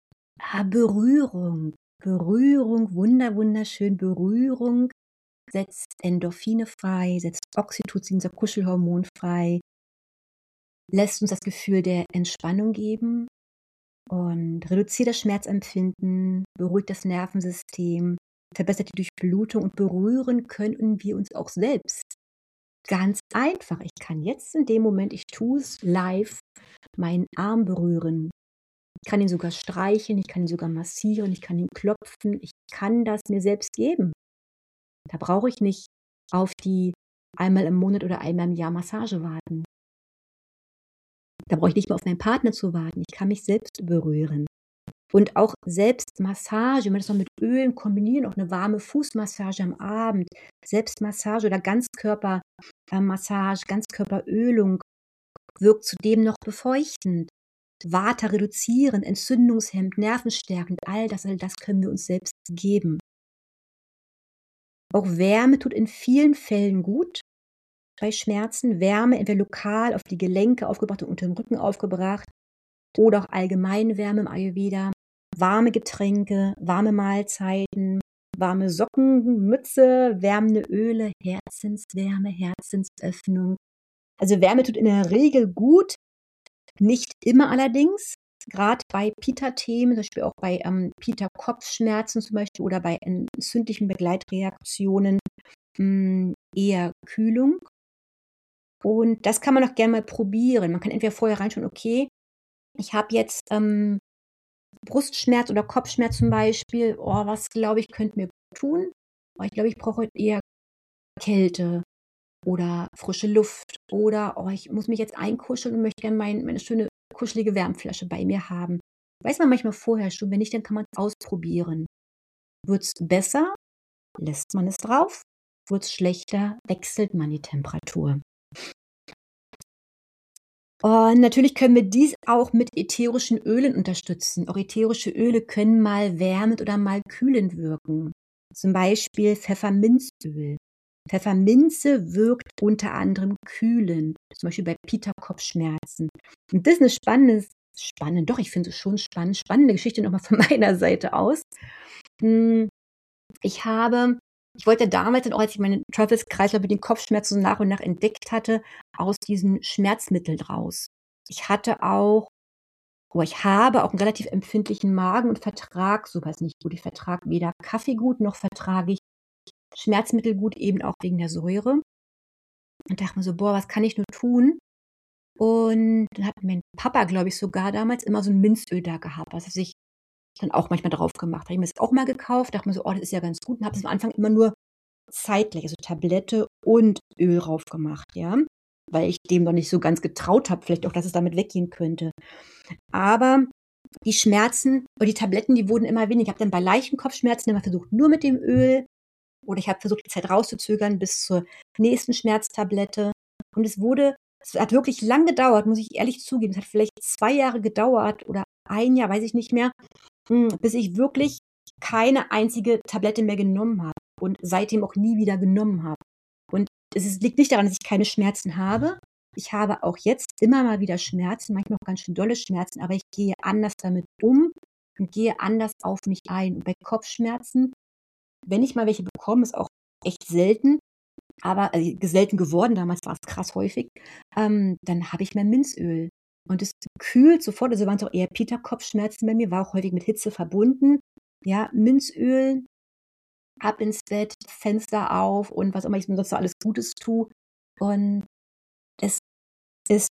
Berührung. Berührung, wunderschön. Berührung setzt Endorphine frei, setzt Oxytocin, unser Kuschelhormon frei, lässt uns das Gefühl der Entspannung geben und reduziert das Schmerzempfinden, beruhigt das Nervensystem, verbessert die Durchblutung und berühren können wir uns auch selbst. Ganz einfach. Ich kann jetzt in dem Moment, ich tue es live, meinen Arm berühren. Ich kann ihn sogar streicheln, ich kann ihn sogar massieren, ich kann ihn klopfen. Ich kann das mir selbst geben. Da brauche ich nicht auf die einmal im Monat oder einmal im Jahr Massage warten. Da brauche ich nicht mehr auf meinen Partner zu warten. Ich kann mich selbst berühren. Und auch Selbstmassage, wenn wir das noch mit Ölen kombinieren, auch eine warme Fußmassage am Abend, Selbstmassage oder Ganzkörpermassage, Ganzkörperölung wirkt zudem noch befeuchtend, Vata reduzierend, entzündungshemmend, nervenstärkend, all das können wir uns selbst geben. Auch Wärme tut in vielen Fällen gut. Bei Schmerzen Wärme entweder lokal auf die Gelenke aufgebracht und unter den Rücken aufgebracht oder auch allgemein Wärme im Ayurveda. Warme Getränke, warme Mahlzeiten, warme Socken, Mütze, wärmende Öle, Herzenswärme, Herzensöffnung. Also Wärme tut in der Regel gut, nicht immer allerdings. Gerade bei Pitta-Themen, zum Beispiel auch bei Pitta-Kopfschmerzen zum Beispiel oder bei entzündlichen Begleitreaktionen eher Kühlung. Und das kann man auch gerne mal probieren. Man kann entweder vorher reinschauen, okay, ich habe jetzt Brustschmerz oder Kopfschmerz zum Beispiel. Oh, was glaube ich, könnte mir gut tun? Oh, ich glaube, ich brauche heute eher Kälte oder frische Luft. Oder oh, ich muss mich jetzt einkuscheln und möchte gerne meine schöne kuschelige Wärmflasche bei mir haben. Weiß man manchmal vorher schon. Wenn nicht, dann kann man es ausprobieren. Wird es besser, lässt man es drauf. Wird es schlechter, wechselt man die Temperatur. Und natürlich können wir dies auch mit ätherischen Ölen unterstützen. Auch ätherische Öle können mal wärmend oder mal kühlend wirken. Zum Beispiel Pfefferminzöl. Pfefferminze wirkt unter anderem kühlend, zum Beispiel bei Pita-Kopfschmerzen. Und das ist eine spannende, ich finde es schon spannende Geschichte nochmal von meiner Seite aus. Hm, ich wollte damals dann auch, als ich meine Teufelskreislauf mit den Kopfschmerzen so nach und nach entdeckt hatte, aus diesen Schmerzmitteln raus. Ich habe auch einen relativ empfindlichen Magen und vertrage sowas nicht gut. Ich vertrage weder Kaffee gut, noch vertrage ich Schmerzmittel gut, eben auch wegen der Säure. Und dachte mir so: „Boah, was kann ich nur tun?“ Und dann hat mein Papa, glaube ich, sogar damals immer so 'n Minzöl da gehabt, was er sich dann auch manchmal drauf gemacht hat. Habe ich mir das auch mal gekauft, dachte mir so: „Oh, das ist ja ganz gut“, und habe es am Anfang immer nur zeitgleich, also Tablette und Öl rauf gemacht, ja, weil ich dem noch nicht so ganz getraut habe, vielleicht auch, dass es damit weggehen könnte. Aber die Schmerzen oder die Tabletten, die wurden immer weniger. Ich habe dann bei leichten Kopfschmerzen immer versucht, nur mit dem Öl, oder ich habe versucht, die Zeit rauszuzögern bis zur nächsten Schmerztablette. Und es hat wirklich lang gedauert, muss ich ehrlich zugeben. Es hat vielleicht 2 Jahre gedauert oder 1 Jahr, weiß ich nicht mehr, bis ich wirklich keine einzige Tablette mehr genommen habe und seitdem auch nie wieder genommen habe. Und liegt nicht daran, dass ich keine Schmerzen habe. Ich habe auch jetzt immer mal wieder Schmerzen, manchmal auch ganz schön dolle Schmerzen, aber ich gehe anders damit um und gehe anders auf mich ein. Und bei Kopfschmerzen, wenn ich mal welche bekomme, ist auch echt selten, aber selten geworden, damals war es krass häufig, dann habe ich mein Minzöl. Und es kühlt sofort, also waren es auch eher Pita-Kopfschmerzen bei mir, war auch häufig mit Hitze verbunden. Ja, Minzöl, ab ins Bett, Fenster auf und was auch immer ich mir sonst so alles Gutes tue. Und es ist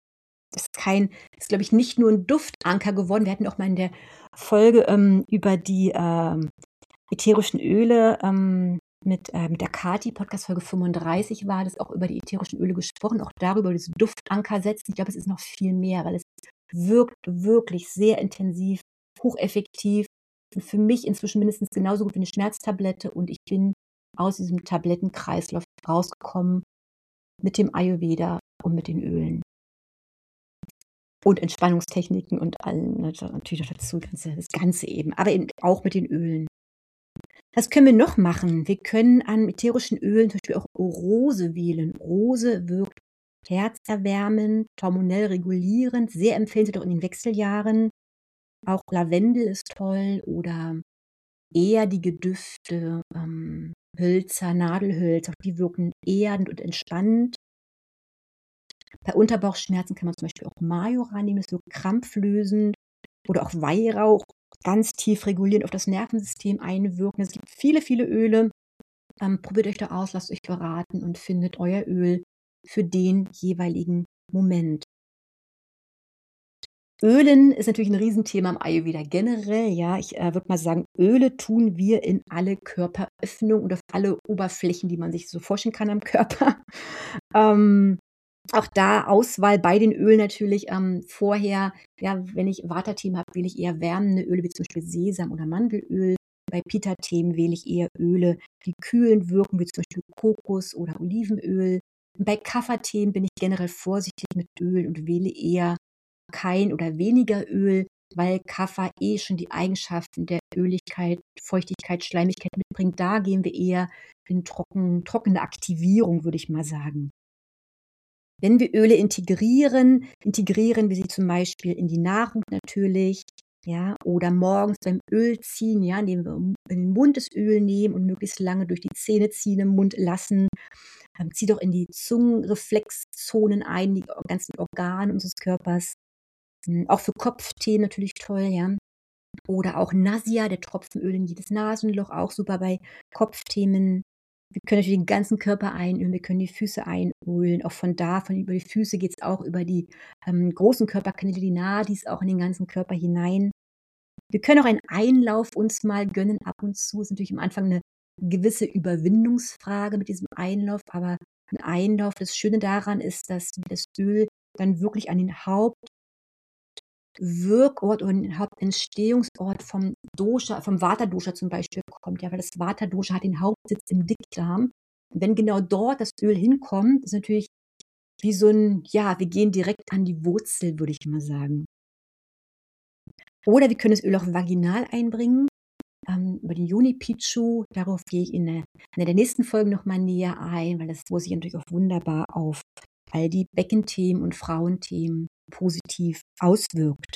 ist, glaube ich, nicht nur ein Duftanker geworden. Wir hatten auch mal in der Folge, über die, ätherischen Öle, mit der Kati, Podcast-Folge 35 war das, auch über die ätherischen Öle gesprochen, auch darüber, diese Duftanker setzen. Ich glaube, es ist noch viel mehr, weil es wirkt wirklich sehr intensiv, hocheffektiv und für mich inzwischen mindestens genauso gut wie 'ne Schmerztablette, und ich bin aus diesem Tablettenkreislauf rausgekommen mit dem Ayurveda und mit den Ölen und Entspannungstechniken und allen, ne, natürlich noch dazu, das Ganze eben, aber eben auch mit den Ölen. Was können wir noch machen? Wir können an ätherischen Ölen zum Beispiel auch Rose wählen. Rose wirkt herzerwärmend, hormonell regulierend, sehr empfehlenswert auch in den Wechseljahren. Auch Lavendel ist toll oder erdige Düfte, Hölzer, Nadelhölzer, auch die wirken erdend und entspannend. Bei Unterbauchschmerzen kann man zum Beispiel auch Majoran nehmen, das wirkt krampflösend, oder auch Weihrauch, ganz tief regulierend auf das Nervensystem einwirken. Es gibt viele, viele Öle. Probiert euch da aus, lasst euch beraten und findet euer Öl für den jeweiligen Moment. Ölen ist natürlich 'n Riesenthema im Ayurveda generell, ja. Ich, würde mal sagen, Öle tun wir in alle Körperöffnungen und auf alle Oberflächen, die man sich so vorstellen kann am Körper. Ähm, auch da Auswahl bei den Ölen natürlich, vorher, ja, wenn ich Vata-Themen habe, wähle ich eher wärmende Öle, wie zum Beispiel Sesam oder Mandelöl. Bei Pitta-Themen wähle ich eher Öle, die kühlend wirken, wie zum Beispiel Kokos oder Olivenöl. Und bei Kapha-Themen bin ich generell vorsichtig mit Öl und wähle eher kein oder weniger Öl, weil Kapha schon die Eigenschaften der Öligkeit, Feuchtigkeit, Schleimigkeit mitbringt. Da gehen wir eher in trockene Aktivierung, würde ich mal sagen. Wenn wir Öle integrieren wir sie zum Beispiel in die Nahrung natürlich, ja, oder morgens beim Ölziehen, ja, indem wir in den Mund das Öl nehmen und möglichst lange durch die Zähne ziehen, im Mund lassen. Zieht auch in die Zungenreflexzonen ein, die ganzen Organe unseres Körpers. Auch für Kopfthemen natürlich toll, ja. Oder auch Nasia, der Tropfenöl in jedes Nasenloch, auch super bei Kopfthemen. Wir können natürlich den ganzen Körper einölen, wir können die Füße einölen. Auch von über die Füße geht's auch über die, großen Körperkanäle, die Nadis auch in den ganzen Körper hinein. Wir können auch einen Einlauf uns mal gönnen ab und zu. Ist natürlich am Anfang 'ne gewisse Überwindungsfrage mit diesem Einlauf, aber 'n Einlauf, das Schöne daran ist, dass wir das Öl dann wirklich an den Hauptwirkort oder den Hauptentstehungsort vom Vata-Dosha zum Beispiel kommt, ja, weil das Vata-Dosha hat den Hauptsitz im Dickdarm. Und wenn genau dort das Öl hinkommt, ist natürlich wie so 'n, ja, wir gehen direkt an die Wurzel, würde ich mal sagen. Oder wir können das Öl auch vaginal einbringen. über den Juni-Pichu. Darauf gehe ich in einer der nächsten Folgen nochmal näher ein, weil das wo sich natürlich auch wunderbar auf all die Beckenthemen und Frauenthemen positiv auswirkt.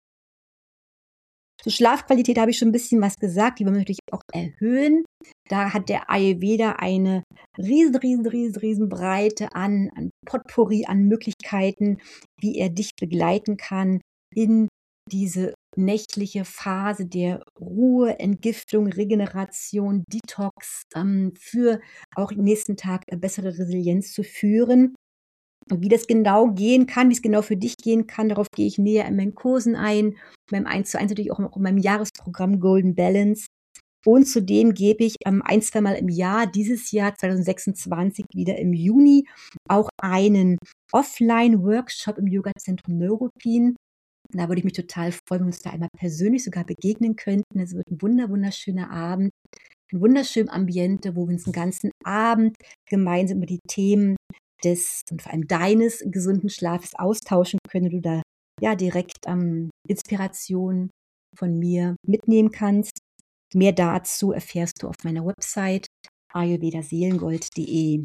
Zur Schlafqualität habe ich schon ein bisschen was gesagt, die wollen wir natürlich auch erhöhen. Da hat der Ayurveda eine riesen Breite an Potpourri, an Möglichkeiten, wie er dich begleiten kann in diese nächtliche Phase der Ruhe, Entgiftung, Regeneration, Detox, für auch im nächsten Tag bessere Resilienz zu führen. Und wie das genau gehen kann, wie es genau für dich gehen kann, darauf gehe ich näher in meinen Kursen ein, beim 1:1 natürlich auch noch in meinem Jahresprogramm Golden Balance. Und zudem gebe ich 1, 2 Mal im Jahr, dieses Jahr 2026 wieder im Juni, auch einen Offline-Workshop im Yoga-Zentrum Neuruppin. Da würde ich mich total freuen, wenn wir uns da einmal persönlich sogar begegnen könnten. Es wird ein wunderschöner Abend, ein wunderschönes Ambiente, wo wir uns den ganzen Abend gemeinsam über die Themen des und vor allem deines gesunden Schlafes austauschen können, und du da ja direkt Inspiration von mir mitnehmen kannst. Mehr dazu erfährst du auf meiner Website ayurvedaseelengold.de.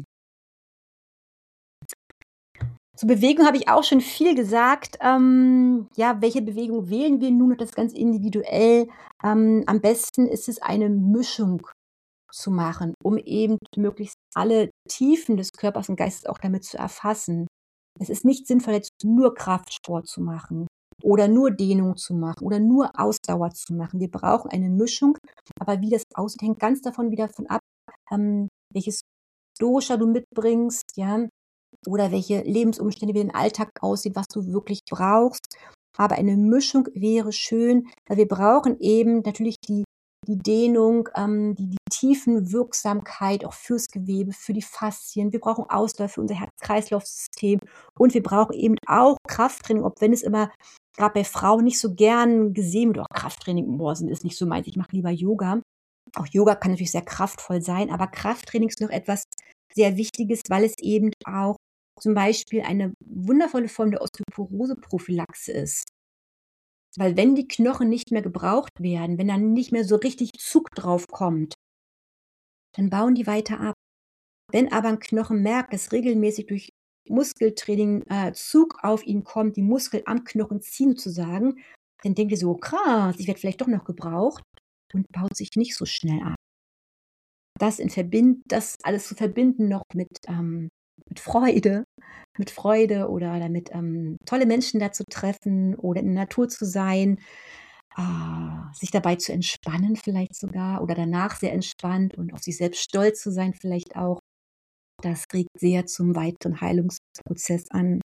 Zur Bewegung habe ich auch schon viel gesagt. Ja, welche Bewegung wählen wir nun? Das ist ganz individuell. Am besten ist es, eine Mischung zu machen, um eben möglichst alle Tiefen des Körpers und Geistes auch damit zu erfassen. Es ist nicht sinnvoll, jetzt nur Kraftsport zu machen oder nur Dehnung zu machen oder nur Ausdauer zu machen. Wir brauchen eine Mischung, aber wie das aussieht, hängt ganz davon wieder von ab, welches Dosha du mitbringst, ja, oder welche Lebensumstände, wie dein Alltag aussieht, was du wirklich brauchst. Aber eine Mischung wäre schön, weil wir brauchen eben natürlich die Dehnung, die Tiefenwirksamkeit auch fürs Gewebe, für die Faszien. Wir brauchen Ausdauer für unser Herz-Kreislauf-System und wir brauchen eben auch Krafttraining, ob wenn es immer gerade bei Frauen nicht so gern gesehen wird, auch Krafttraining, boah, ist nicht so meins, ich mache lieber Yoga. Auch Yoga kann natürlich sehr kraftvoll sein, aber Krafttraining ist noch etwas sehr Wichtiges, weil es eben auch zum Beispiel eine wundervolle Form der Osteoporose-Prophylaxe ist. Weil wenn die Knochen nicht mehr gebraucht werden, wenn dann nicht mehr so richtig Zug drauf kommt, dann bauen die weiter ab. Wenn aber ein Knochen merkt, dass regelmäßig durch Muskeltraining Zug auf ihn kommt, die Muskeln am Knochen ziehen sozusagen, dann denkt er so, krass, ich werde vielleicht doch noch gebraucht und baut sich nicht so schnell ab. Das alles zu verbinden noch mit Freude oder damit tolle Menschen da zu treffen oder in der Natur zu sein, sich dabei zu entspannen vielleicht sogar oder danach sehr entspannt und auf sich selbst stolz zu sein vielleicht auch. Das regt sehr zum weiteren Heilungsprozess an.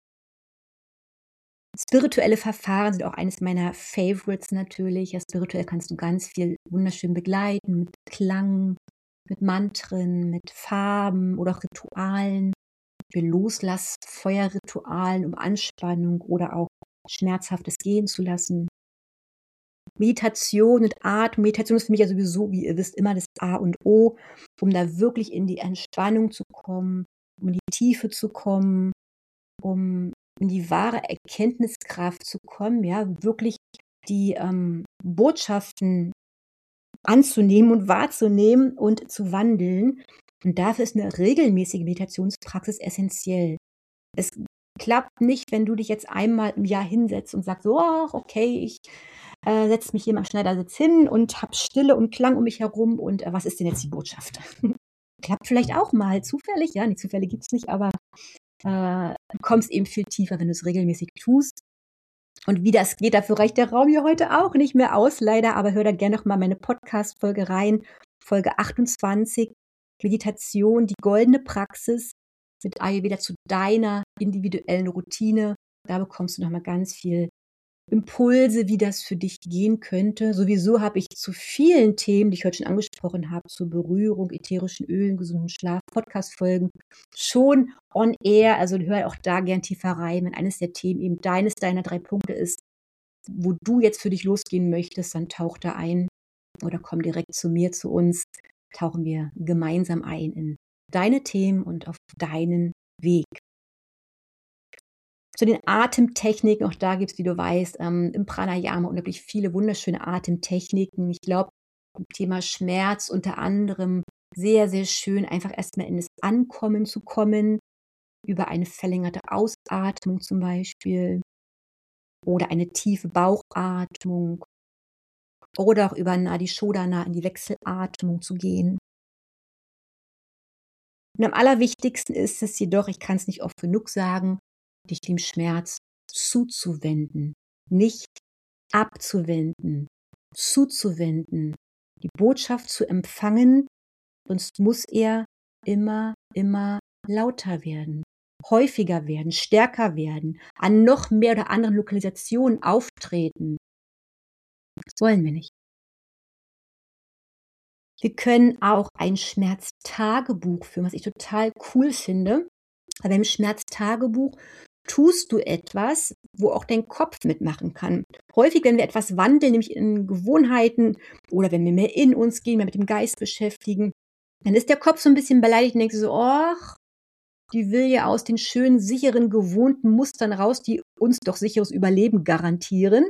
Spirituelle Verfahren sind auch eines meiner Favorites natürlich. Ja, spirituell kannst du ganz viel wunderschön begleiten mit Klang, mit Mantren, mit Farben oder auch Ritualen. Für Loslass-Feuerritualen, um Anspannung oder auch Schmerzhaftes gehen zu lassen. Meditation und Atmung. Meditation ist für mich ja sowieso, wie ihr wisst, immer das A und O, um da wirklich in die Entspannung zu kommen, um in die Tiefe zu kommen, um in die wahre Erkenntniskraft zu kommen, ja, wirklich die Botschaften anzunehmen und wahrzunehmen und zu wandeln. Und dafür ist eine regelmäßige Meditationspraxis essentiell. Es klappt nicht, wenn du dich jetzt einmal im Jahr hinsetzt und sagst, so, ach, okay, ich setze mich hier mal am Schneidersitz hin und habe Stille und Klang um mich herum und was ist denn jetzt die Botschaft? Klappt vielleicht auch mal zufällig, ja, die Zufälle gibt es nicht, aber du kommst eben viel tiefer, wenn du es regelmäßig tust. Und wie das geht, dafür reicht der Raum hier heute auch nicht mehr aus, leider, aber hör da gerne noch mal meine Podcast-Folge rein, Folge 28, Meditation, die goldene Praxis mit Ayurveda zu deiner individuellen Routine. Da bekommst du noch mal ganz viel Impulse, wie das für dich gehen könnte. Sowieso habe ich zu vielen Themen, die ich heute schon angesprochen habe, zur Berührung, ätherischen Ölen, gesunden Schlaf, Podcast-Folgen schon on air. Also hör auch da gern tiefer rein, wenn eines der Themen eben deiner 3 Punkte ist, wo du jetzt für dich losgehen möchtest, dann tauch da ein oder komm direkt zu mir, zu uns. Tauchen wir gemeinsam ein in deine Themen und auf deinen Weg. Zu den Atemtechniken, auch da gibt es, wie du weißt, im Pranayama unglaublich viele wunderschöne Atemtechniken. Ich glaube, Thema Schmerz unter anderem sehr, sehr schön, einfach erstmal in das Ankommen zu kommen, über eine verlängerte Ausatmung zum Beispiel oder eine tiefe Bauchatmung oder auch über Nadi Shodhana in die Wechselatmung zu gehen. Und am allerwichtigsten ist es jedoch, ich kann es nicht oft genug sagen, dich dem Schmerz zuzuwenden, nicht abzuwenden, zuzuwenden, die Botschaft zu empfangen, sonst muss er immer, immer lauter werden, häufiger werden, stärker werden, an noch mehr oder anderen Lokalisationen auftreten. Das wollen wir nicht. Wir können auch ein Schmerztagebuch führen, was ich total cool finde. Aber im Schmerztagebuch tust du etwas, wo auch dein Kopf mitmachen kann. Häufig, wenn wir etwas wandeln, nämlich in Gewohnheiten oder wenn wir mehr in uns gehen, mehr mit dem Geist beschäftigen, dann ist der Kopf so ein bisschen beleidigt und denkt so, ach, die will ja aus den schönen, sicheren, gewohnten Mustern raus, die uns doch sicheres Überleben garantieren.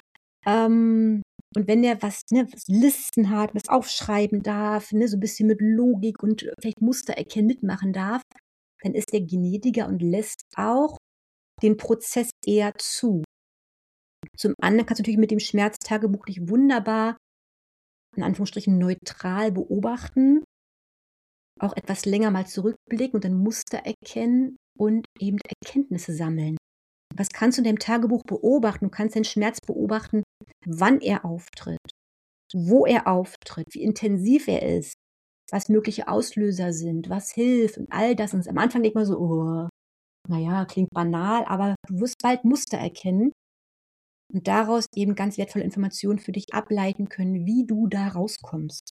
Und wenn der was Listen hat, was aufschreiben darf, so ein bisschen mit Logik und vielleicht Muster erkennen, mitmachen darf, dann ist der gnädiger und lässt auch den Prozess eher zu. Zum anderen kannst du natürlich mit dem Schmerztagebuch dich wunderbar, in Anführungsstrichen, neutral beobachten, auch etwas länger mal zurückblicken und dann Muster erkennen und eben Erkenntnisse sammeln. Was kannst du in deinem Tagebuch beobachten? Du kannst den Schmerz beobachten, wann er auftritt, wo er auftritt, wie intensiv er ist, was mögliche Auslöser sind, was hilft und all das. Und am Anfang denkt man so, oh, naja, klingt banal, aber du wirst bald Muster erkennen und daraus eben ganz wertvolle Informationen für dich ableiten können, wie du da rauskommst.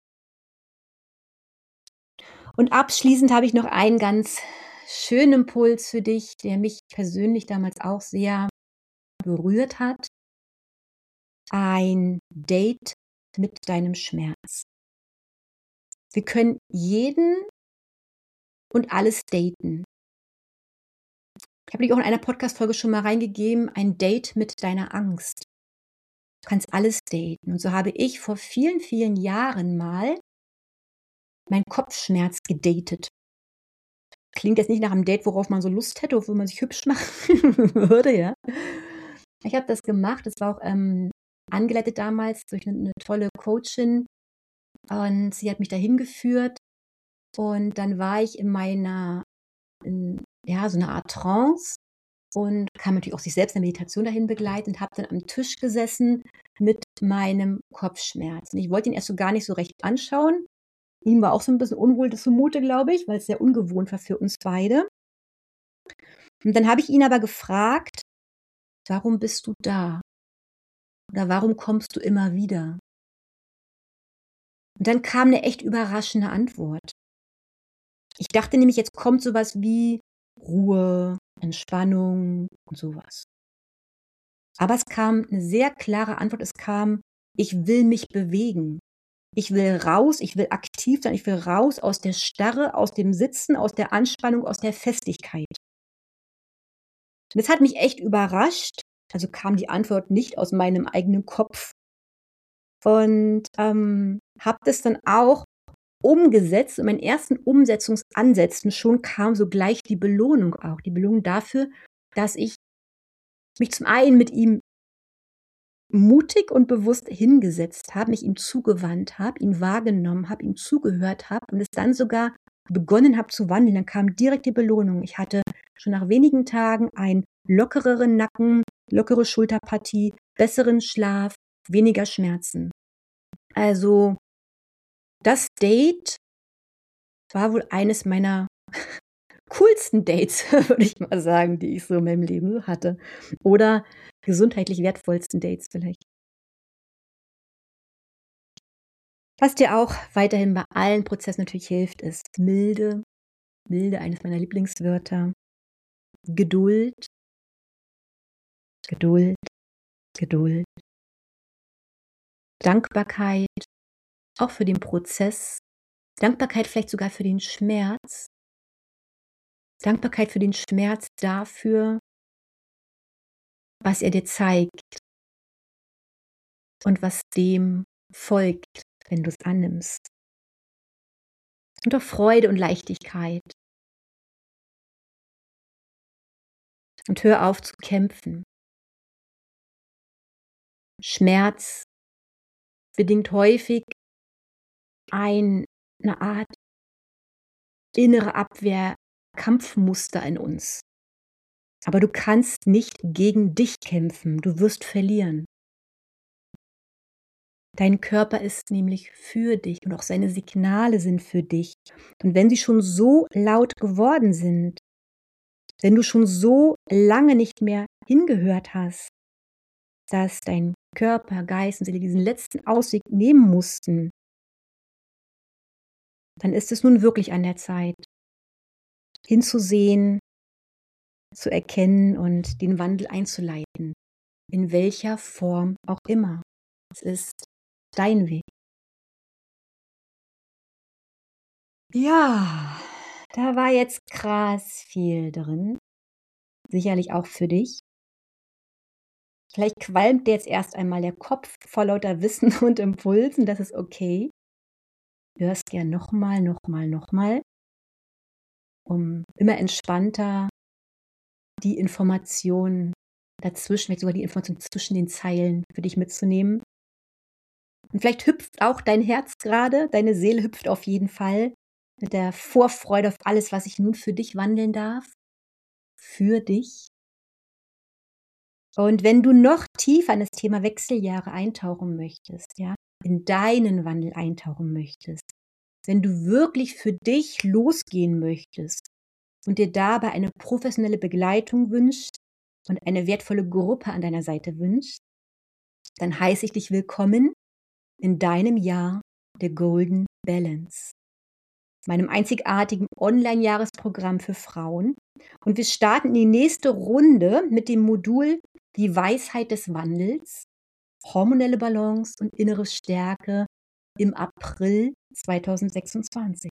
Und abschließend habe ich noch einen ganz schönen Impuls für dich, der mich persönlich damals auch sehr berührt hat. Ein Date mit deinem Schmerz. Wir können jeden und alles daten. Ich habe dich auch in einer Podcast-Folge schon mal reingegeben, ein Date mit deiner Angst. Du kannst alles daten. Und so habe ich vor vielen, vielen Jahren mal meinen Kopfschmerz gedatet. Klingt jetzt nicht nach einem Date, worauf man so Lust hätte, wo man sich hübsch machen würde, ja. Ich habe das gemacht. Das war auch angeleitet damals durch eine tolle Coachin. Und sie hat mich dahin geführt. Und dann war ich in so einer Art Trance und kann natürlich auch sich selbst in der Meditation dahin begleiten und habe dann am Tisch gesessen mit meinem Kopfschmerz. Und ich wollte ihn erst so gar nicht so recht anschauen. Ihm war auch so ein bisschen unwohl zumute, glaube ich, weil es sehr ungewohnt war für uns beide. Und dann habe ich ihn aber gefragt, warum bist du da? Oder warum kommst du immer wieder? Und dann kam eine echt überraschende Antwort. Ich dachte nämlich, jetzt kommt sowas wie Ruhe, Entspannung und sowas. Aber es kam eine sehr klare Antwort. Es kam, ich will mich bewegen. Ich will raus, ich will aktiv sein, ich will raus aus der Starre, aus dem Sitzen, aus der Anspannung, aus der Festigkeit. Und das hat mich echt überrascht. Also kam die Antwort nicht aus meinem eigenen Kopf. Und habe das dann auch umgesetzt. Und meinen ersten Umsetzungsansätzen schon kam so gleich die Belohnung auch. Die Belohnung dafür, dass ich mich zum einen mit ihm mutig und bewusst hingesetzt habe, mich ihm zugewandt habe, ihn wahrgenommen habe, ihm zugehört habe und es dann sogar begonnen habe zu wandeln. Dann kam direkt die Belohnung. Ich hatte schon nach wenigen Tagen einen lockereren Nacken, lockere Schulterpartie, besseren Schlaf, weniger Schmerzen. Also das Date war wohl eines meiner coolsten Dates, würde ich mal sagen, die ich so in meinem Leben hatte. Oder gesundheitlich wertvollsten Dates vielleicht. Was dir auch weiterhin bei allen Prozessen natürlich hilft, ist Milde. Milde, eines meiner Lieblingswörter. Geduld, Geduld, Geduld. Dankbarkeit, auch für den Prozess. Dankbarkeit vielleicht sogar für den Schmerz. Dankbarkeit für den Schmerz dafür, was er dir zeigt und was dem folgt, wenn du es annimmst. Und auch Freude und Leichtigkeit. Und hör auf zu kämpfen. Schmerz bedingt häufig eine Art innere Abwehr, Kampfmuster in uns. Aber du kannst nicht gegen dich kämpfen, du wirst verlieren. Dein Körper ist nämlich für dich und auch seine Signale sind für dich. Und wenn sie schon so laut geworden sind, wenn du schon so lange nicht mehr hingehört hast, dass dein Körper, Geist und Seele diesen letzten Ausweg nehmen mussten, dann ist es nun wirklich an der Zeit, hinzusehen, zu erkennen und den Wandel einzuleiten, in welcher Form auch immer. Es ist dein Weg. Ja, da war jetzt krass viel drin. Sicherlich auch für dich. Vielleicht qualmt dir jetzt erst einmal der Kopf vor lauter Wissen und Impulsen. Das ist okay. Du hörst gern nochmal, um immer entspannter die Informationen dazwischen, vielleicht sogar die Informationen zwischen den Zeilen für dich mitzunehmen. Und vielleicht hüpft auch dein Herz gerade, deine Seele hüpft auf jeden Fall mit der Vorfreude auf alles, was ich nun für dich wandeln darf. Für dich. Und wenn du noch tiefer in das Thema Wechseljahre eintauchen möchtest, ja, in deinen Wandel eintauchen möchtest, wenn du wirklich für dich losgehen möchtest und dir dabei eine professionelle Begleitung wünschst und eine wertvolle Gruppe an deiner Seite wünschst, dann heiße ich dich willkommen in deinem Jahr der Golden Balance, meinem einzigartigen Online-Jahresprogramm für Frauen. Und wir starten in die nächste Runde mit dem Modul Die Weisheit des Wandels, hormonelle Balance und innere Stärke im April 2026.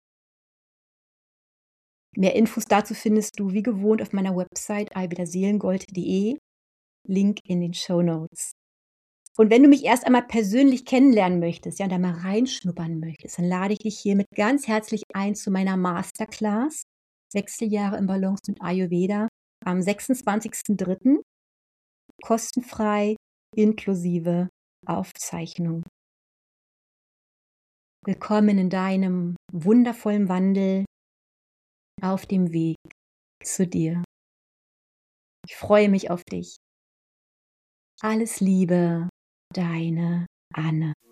Mehr Infos dazu findest du wie gewohnt auf meiner Website albidaseelengold.de, Link in den Shownotes. Und wenn du mich erst einmal persönlich kennenlernen möchtest, ja, und da mal reinschnuppern möchtest, dann lade ich dich hiermit ganz herzlich ein zu meiner Masterclass Wechseljahre im Balance mit Ayurveda am 26.03. kostenfrei inklusive Aufzeichnung. Willkommen in deinem wundervollen Wandel auf dem Weg zu dir. Ich freue mich auf dich. Alles Liebe, deine Anne.